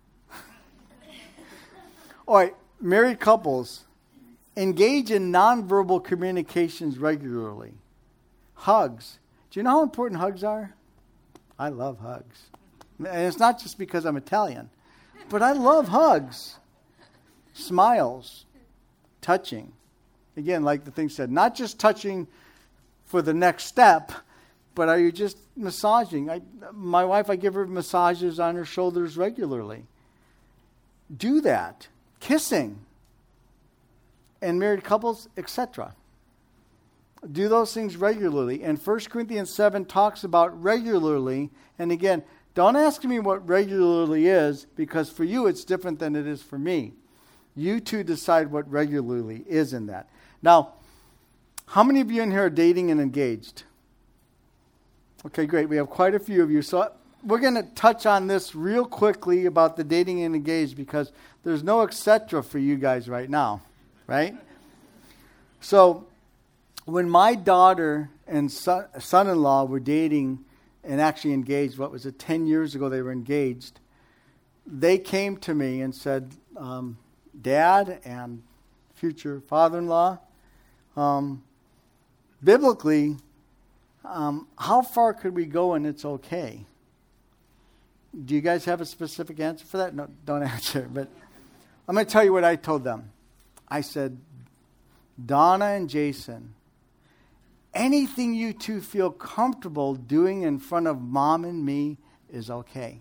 All right, married couples, engage in nonverbal communications regularly. Hugs. Do you know how important hugs are? I love hugs. And it's not just because I'm Italian, but I love hugs. Smiles. Touching. Again, like the thing said, not just touching for the next step, but are you just massaging? I, my wife, I give her massages on her shoulders regularly. Do that. Kissing. And married couples, et cetera. Do those things regularly. And First Corinthians seven talks about regularly. And again, don't ask me what regularly is, because for you it's different than it is for me. You two decide what regularly is in that. Now, how many of you in here are dating and engaged? Okay, great. We have quite a few of you. So we're going to touch on this real quickly about the dating and engaged, because there's no et cetera for you guys right now, right? So when my daughter and son, son-in-law were dating and actually engaged, what was it, ten years ago they were engaged, they came to me and said, um, Dad and future father-in-law, um, biblically, um, how far could we go and it's okay? Do you guys have a specific answer for that? No, don't answer. But I'm going to tell you what I told them. I said, Donna and Jason, anything you two feel comfortable doing in front of Mom and me is okay.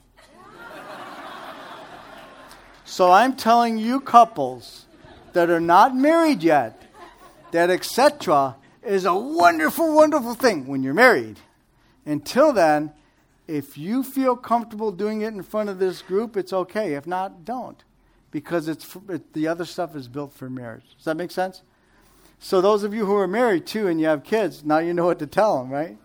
So I'm telling you couples that are not married yet, that et cetera is a wonderful, wonderful thing when you're married. Until then, if you feel comfortable doing it in front of this group, it's okay. If not, don't. Because it's for, it, the other stuff is built for marriage. Does that make sense? So those of you who are married too and you have kids, now you know what to tell them, right?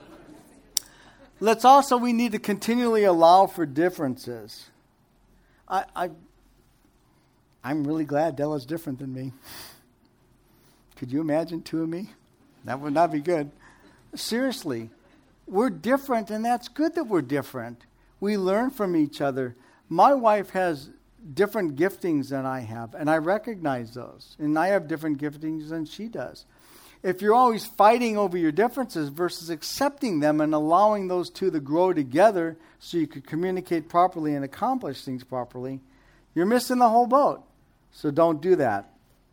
Let's also, we need to continually allow for differences. I, I, I'm really glad Della's different than me. Could you imagine two of me? That would not be good. Seriously, we're different, and that's good that we're different. We learn from each other. My wife has different giftings than I have, and I recognize those. And I have different giftings than she does. If you're always fighting over your differences versus accepting them and allowing those two to grow together so you can communicate properly and accomplish things properly, you're missing the whole boat. So don't do that.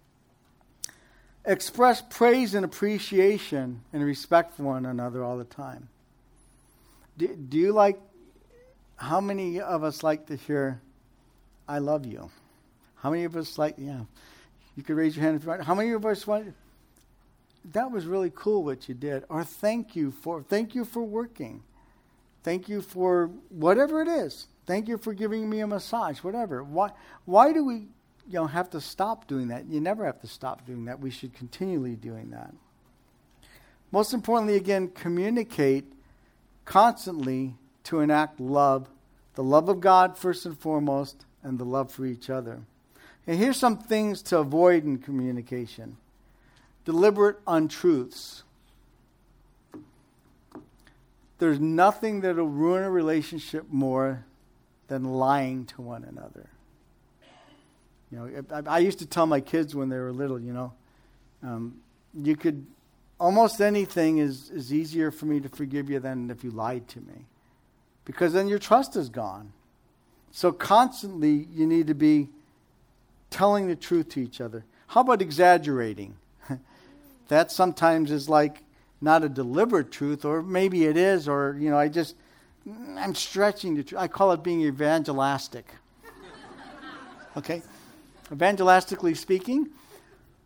Express praise and appreciation and respect for one another all the time. Do, do you like, how many of us like to hear, I love you? How many of us like, yeah, you could raise your hand if you want. How many of us want, that was really cool what you did. Or thank you for, thank you for working. Thank you for whatever it is. Thank you for giving me a massage, whatever. Why, why do we, you know, have to stop doing that? You never have to stop doing that. We should continually doing that. Most importantly, again, communicate constantly to enact love, the love of God first and foremost, and the love for each other. And here's some things to avoid in communication. Deliberate untruths. There's nothing that will ruin a relationship more than lying to one another. You know, I, I used to tell my kids when they were little, you know, um, you could, almost anything is, is easier for me to forgive you than if you lied to me. Because then your trust is gone. So constantly you need to be telling the truth to each other. How about exaggerating? That sometimes is like not a deliberate truth, or maybe it is, or, you know, I just, I'm stretching the truth. I call it being evangelistic. Okay? Evangelistically speaking,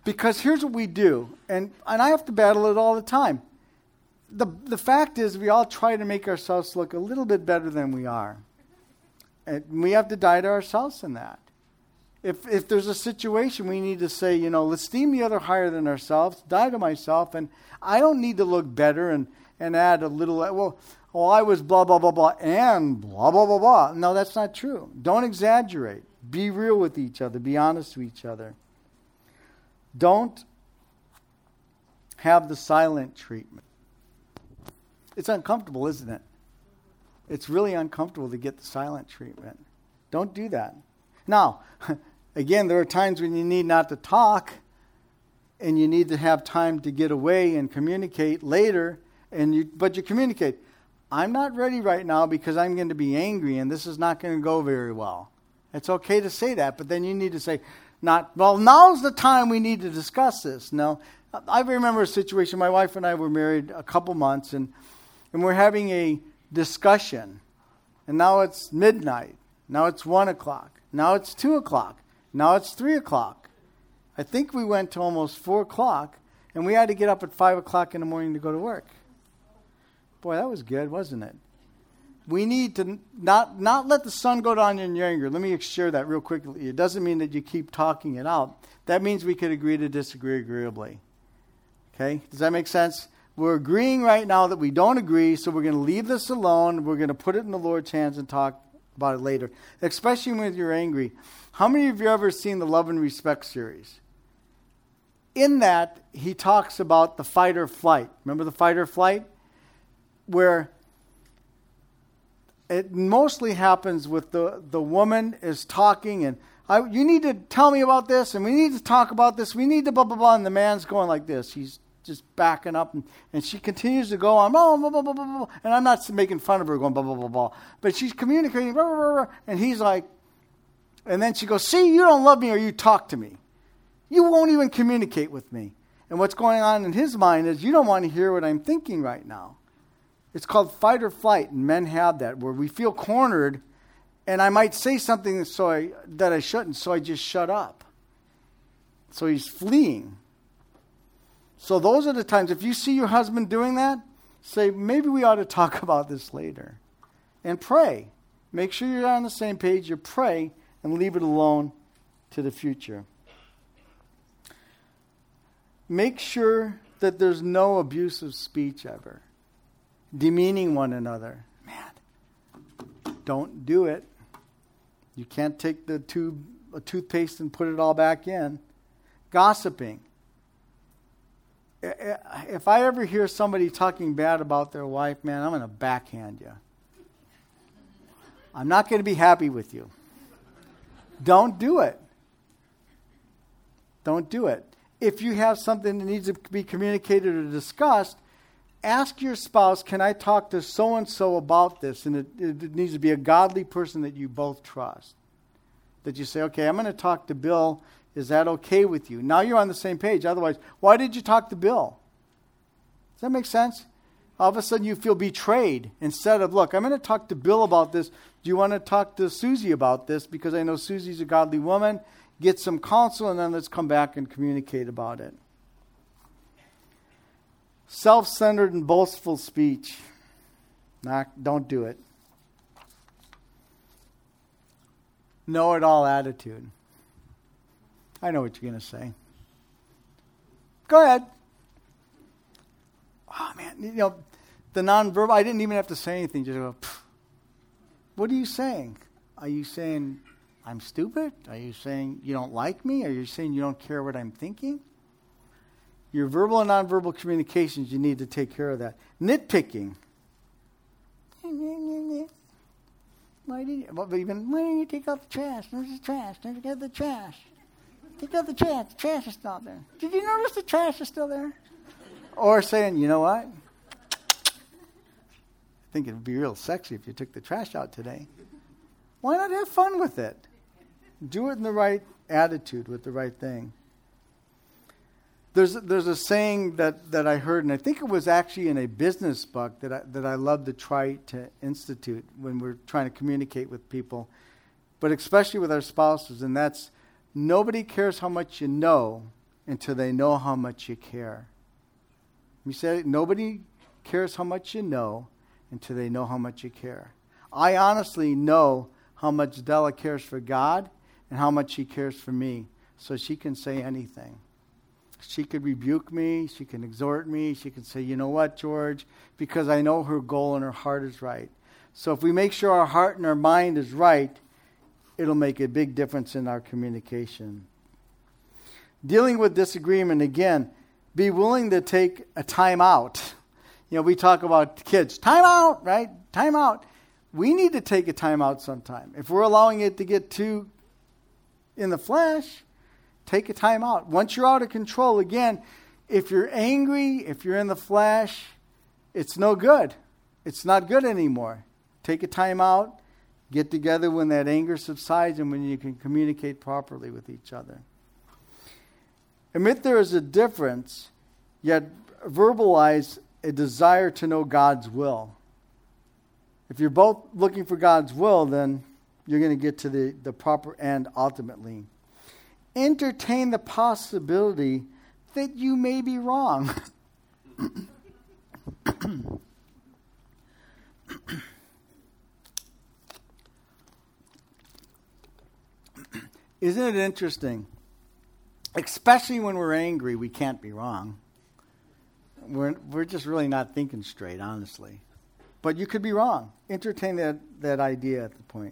Because here's what we do, and, and I have to battle it all the time. The, the fact is we all try to make ourselves look a little bit better than we are. And we have to die to ourselves in that. If if there's a situation we need to say, you know, let's esteem the other higher than ourselves, die to myself, and I don't need to look better and, and add a little, well, oh, I was blah, blah, blah, blah, and blah, blah, blah, blah. No, that's not true. Don't exaggerate. Be real with each other. Be honest with each other. Don't have the silent treatment. It's uncomfortable, isn't it? It's really uncomfortable to get the silent treatment. Don't do that. Now, again, there are times when you need not to talk and you need to have time to get away and communicate later, and you, but you communicate. I'm not ready right now because I'm going to be angry and this is not going to go very well. It's okay to say that, but then you need to say, not, well, now's the time we need to discuss this. No, I remember a situation, my wife and I were married a couple months, and, and we're having a discussion, and now it's midnight, now it's one o'clock, now it's two o'clock, now it's three o'clock. I think we went to almost four o'clock, and we had to get up at five o'clock in the morning to go to work. Boy, that was good, wasn't it? We need to not, not let the sun go down in your anger. Let me share that real quickly. It doesn't mean that you keep talking it out. That means we could agree to disagree agreeably. Okay? Does that make sense? We're agreeing right now that we don't agree, so we're going to leave this alone. We're going to put it in the Lord's hands and talk about it later, especially when you're angry. How many of you have ever seen the Love and Respect series? In that, he talks about the fight or flight. Remember the fight or flight? Where it mostly happens with the, the woman is talking and I, you need to tell me about this and we need to talk about this. We need to blah, blah, blah. And the man's going like this. He's just backing up and, and she continues to go on, blah, blah, blah, blah, blah, blah. And I'm not making fun of her going blah, blah, blah, blah. But she's communicating, blah, blah, blah, blah. And he's like, and then she goes, see, you don't love me or you talk to me. You won't even communicate with me. And what's going on in his mind is you don't want to hear what I'm thinking right now. It's called fight or flight, and men have that, where we feel cornered, and I might say something so I, that I shouldn't, so I just shut up. So he's fleeing. So those are the times, if you see your husband doing that, say, maybe we ought to talk about this later. And pray. Make sure you're on the same page. You pray, and leave it alone to the future. Make sure that there's no abusive speech ever. Demeaning one another. Man, don't do it. You can't take the tube, a toothpaste and put it all back in. Gossiping. If I ever hear somebody talking bad about their wife, man, I'm going to backhand you. I'm not going to be happy with you. Don't do it. Don't do it. If you have something that needs to be communicated or discussed, ask your spouse, can I talk to so-and-so about this? And it, it needs to be a godly person that you both trust. That you say, okay, I'm going to talk to Bill. Is that okay with you? Now you're on the same page. Otherwise, why did you talk to Bill? Does that make sense? All of a sudden you feel betrayed. Instead of, look, I'm going to talk to Bill about this. Do you want to talk to Susie about this? Because I know Susie's a godly woman. Get some counsel, and then let's come back and communicate about it. Self-centered and boastful speech. Not, don't do it. Know-it-all attitude. I know what you're going to say. Go ahead. Oh, man. You know, the nonverbal, I didn't even have to say anything. Just go, pfft. What are you saying? Are you saying I'm stupid? Are you saying you don't like me? Are you saying you don't care what I'm thinking? Your verbal and nonverbal communications, you need to take care of that. Nitpicking. Why did you, well, even, why didn't you take out the trash? There's the trash. Don't take out the trash. Take out the trash. The trash is still there. Did you notice the trash is still there? Or saying, you know what? I think it would be real sexy if you took the trash out today. Why not have fun with it? Do it in the right attitude with the right thing. There's there's a saying that, that I heard, and I think it was actually in a business book that I, that I love to try to institute when we're trying to communicate with people, but especially with our spouses, and that's nobody cares how much you know until they know how much you care. You said nobody cares how much you know until they know how much you care. I honestly know how much Della cares for God and how much she cares for me, so she can say anything. She could rebuke me, she can exhort me, she can say, you know what, George, because I know her goal and her heart is right. So if we make sure our heart and our mind is right, it'll make a big difference in our communication. Dealing with disagreement, again, be willing to take a time out. You know, we talk about kids, time out, right? Time out. We need to take a time out sometime. If we're allowing it to get too in the flesh, take a time out. Once you're out of control, again, if you're angry, if you're in the flesh, it's no good. It's not good anymore. Take a time out. Get together when that anger subsides and when you can communicate properly with each other. Admit there is a difference, yet verbalize a desire to know God's will. If you're both looking for God's will, then you're going to get to the, the proper end ultimately. Entertain the possibility that you may be wrong. Isn't it interesting? Especially when we're angry, we can't be wrong. We're, we're just really not thinking straight, honestly. But you could be wrong. Entertain that, that idea at the point.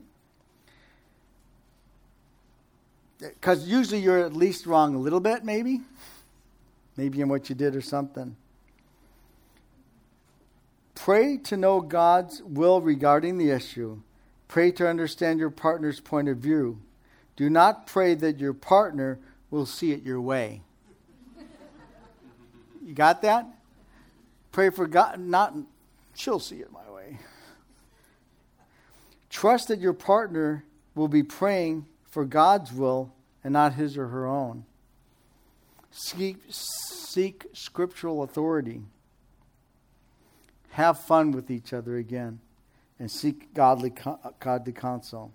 Because usually you're at least wrong a little bit, maybe. Maybe in what you did or something. Pray to know God's will regarding the issue. Pray to understand your partner's point of view. Do not pray that your partner will see it your way. You got that? Pray for God, not, she'll see it my way. Trust that your partner will be praying for God's will and not his or her own. Seek, seek scriptural authority. Have fun with each other again. And seek godly, godly counsel.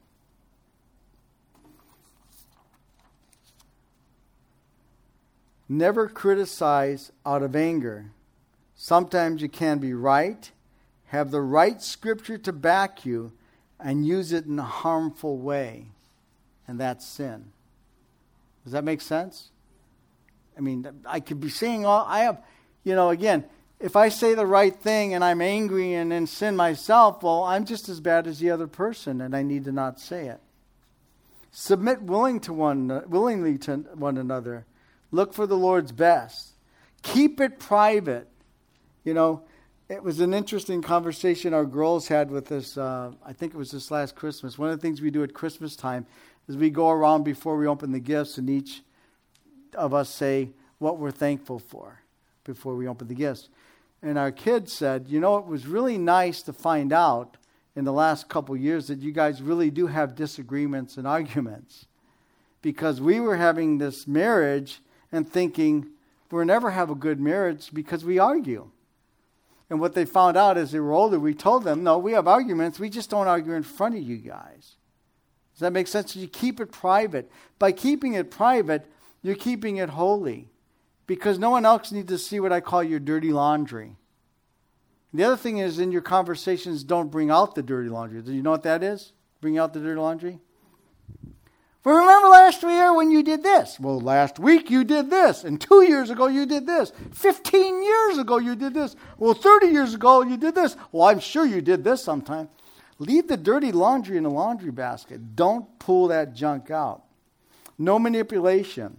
Never criticize out of anger. Sometimes you can be right, have the right scripture to back you, and use it in a harmful way. And that's sin. Does that make sense? I mean, I could be saying all, I have, you know, again, if I say the right thing and I'm angry and in sin myself, well, I'm just as bad as the other person, and I need to not say it. Submit willing to one, willingly to one another. Look for the Lord's best. Keep it private. You know, it was an interesting conversation our girls had with us. Uh, I think it was this last Christmas. One of the things we do at Christmas time is we go around before we open the gifts, and each of us say what we're thankful for before we open the gifts. And our kids said, you know, it was really nice to find out in the last couple years that you guys really do have disagreements and arguments. Because we were having this marriage and thinking we'll never have a good marriage because we argue. And what they found out as they were older, we told them, no, we have arguments. We just don't argue in front of you guys. Does that make sense? You keep it private. By keeping it private, you're keeping it holy. Because no one else needs to see what I call your dirty laundry. The other thing is, in your conversations, don't bring out the dirty laundry. Do you know what that is? Bring out the dirty laundry? Well, remember last year when you did this? Well, last week you did this. And two years ago you did this. Fifteen years ago you did this. Well, thirty years ago you did this. Well, I'm sure you did this sometime. Leave the dirty laundry in the laundry basket. Don't pull that junk out. No manipulation.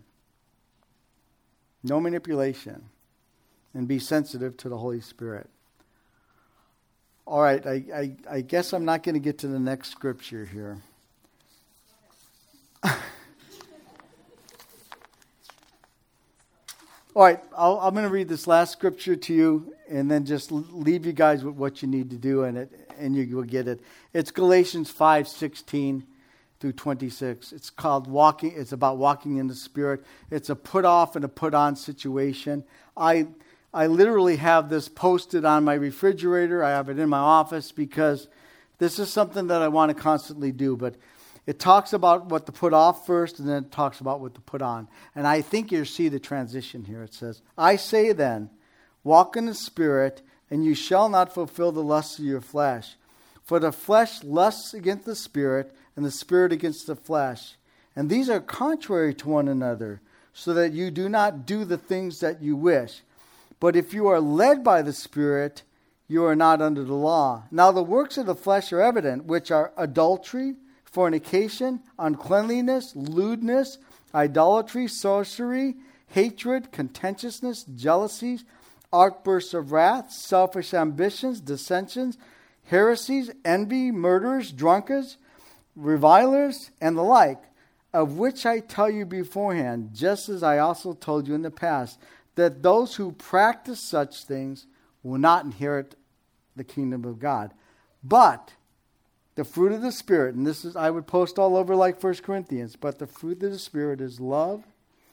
No manipulation. And be sensitive to the Holy Spirit. All right, I, I, I guess I'm not going to get to the next scripture here. All right, I'll, I'm going to read this last scripture to you and then just leave you guys with what you need to do in it, and you will get it. It's Galatians five sixteen through twenty-six. It's called walking. It's about walking in the Spirit. It's a put off and a put on situation. I I literally have this posted on my refrigerator. I have it in my office because this is something that I want to constantly do. But It talks about what to put off first, and then it talks about what to put on. And I think you see the transition here. It says, I say then, walk in the Spirit, and you shall not fulfill the lusts of your flesh. For the flesh lusts against the Spirit, and the Spirit against the flesh. And these are contrary to one another, so that you do not do the things that you wish. But if you are led by the Spirit, you are not under the law. Now the works of the flesh are evident, which are adultery, fornication, uncleanliness, lewdness, idolatry, sorcery, hatred, contentiousness, jealousies, outbursts of wrath, selfish ambitions, dissensions, heresies, envy, murderers, drunkards, revilers, and the like, of which I tell you beforehand, just as I also told you in the past, that those who practice such things will not inherit the kingdom of God. But the fruit of the Spirit, and this is, I would post all over like First Corinthians, but the fruit of the Spirit is love,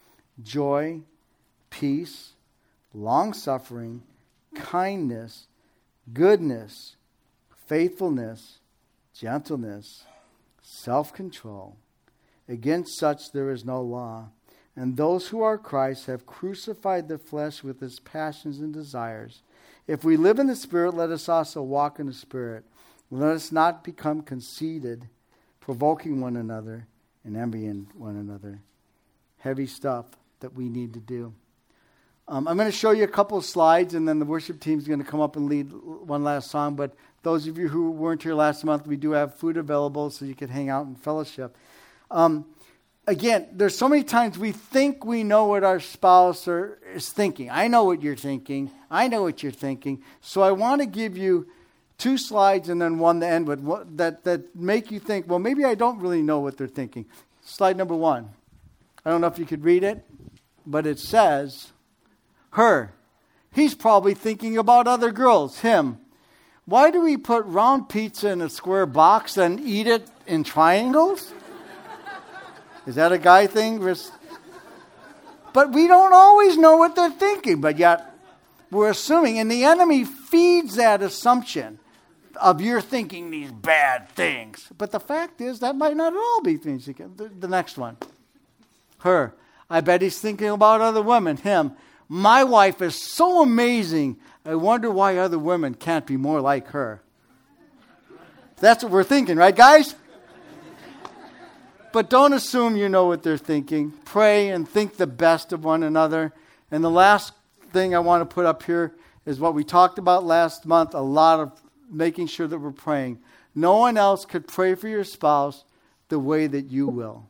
joy, peace, long-suffering, kindness, goodness, faithfulness, gentleness, self-control. Against such there is no law. And those who are Christ have crucified the flesh with its passions and desires. If we live in the Spirit, let us also walk in the Spirit. Let us not become conceited, provoking one another and envying one another. Heavy stuff that we need to do. Um, I'm going to show you a couple of slides, and then the worship team is going to come up and lead one last song. But those of you who weren't here last month, we do have food available so you can hang out and fellowship. Um, again, there's so many times we think we know what our spouse are, is thinking. I know what you're thinking. I know what you're thinking. So I want to give you two slides and then one to end with what, that, that make you think, well, maybe I don't really know what they're thinking. Slide number one. I don't know if you could read it, but it says, her. He's probably thinking about other girls. Him. Why do we put round pizza in a square box and eat it in triangles? Is that a guy thing? But we don't always know what they're thinking, but yet we're assuming, and the enemy feeds that assumption of you're thinking these bad things. But the fact is, that might not at all be things. The, the next one. Her. I bet he's thinking about other women. Him. My wife is so amazing. I wonder why other women can't be more like her. That's what we're thinking, right, guys? But don't assume you know what they're thinking. Pray and think the best of one another. And the last thing I want to put up here is what we talked about last month, a lot of making sure that we're praying. No one else could pray for your spouse the way that you will.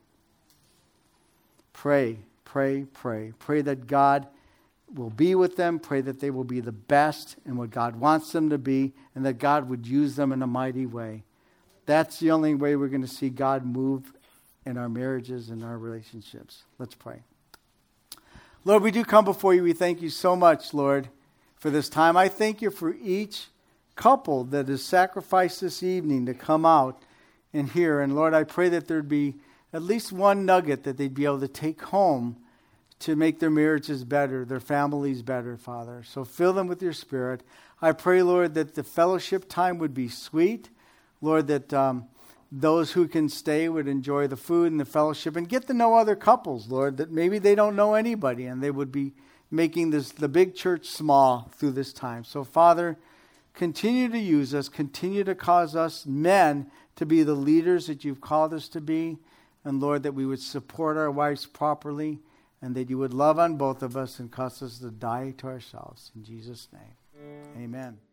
Pray, pray, pray. Pray that God will be with them. Pray that they will be the best in what God wants them to be, and that God would use them in a mighty way. That's the only way we're going to see God move in our marriages and our relationships. Let's pray. Lord, we do come before you. We thank you so much, Lord, for this time. I thank you for each couple that has sacrificed this evening to come out and hear. And Lord, I pray that there'd be at least one nugget that they'd be able to take home to make their marriages better, their families better, Father. So fill them with your Spirit. I pray, Lord, that the fellowship time would be sweet. Lord, that um, those who can stay would enjoy the food and the fellowship and get to know other couples, Lord, that maybe they don't know anybody and they would be making this the big church small through this time. So, Father, continue to use us. Continue to cause us men to be the leaders that you've called us to be. And, Lord, that we would support our wives properly and that you would love on both of us and cause us to die to ourselves. In Jesus' name, amen.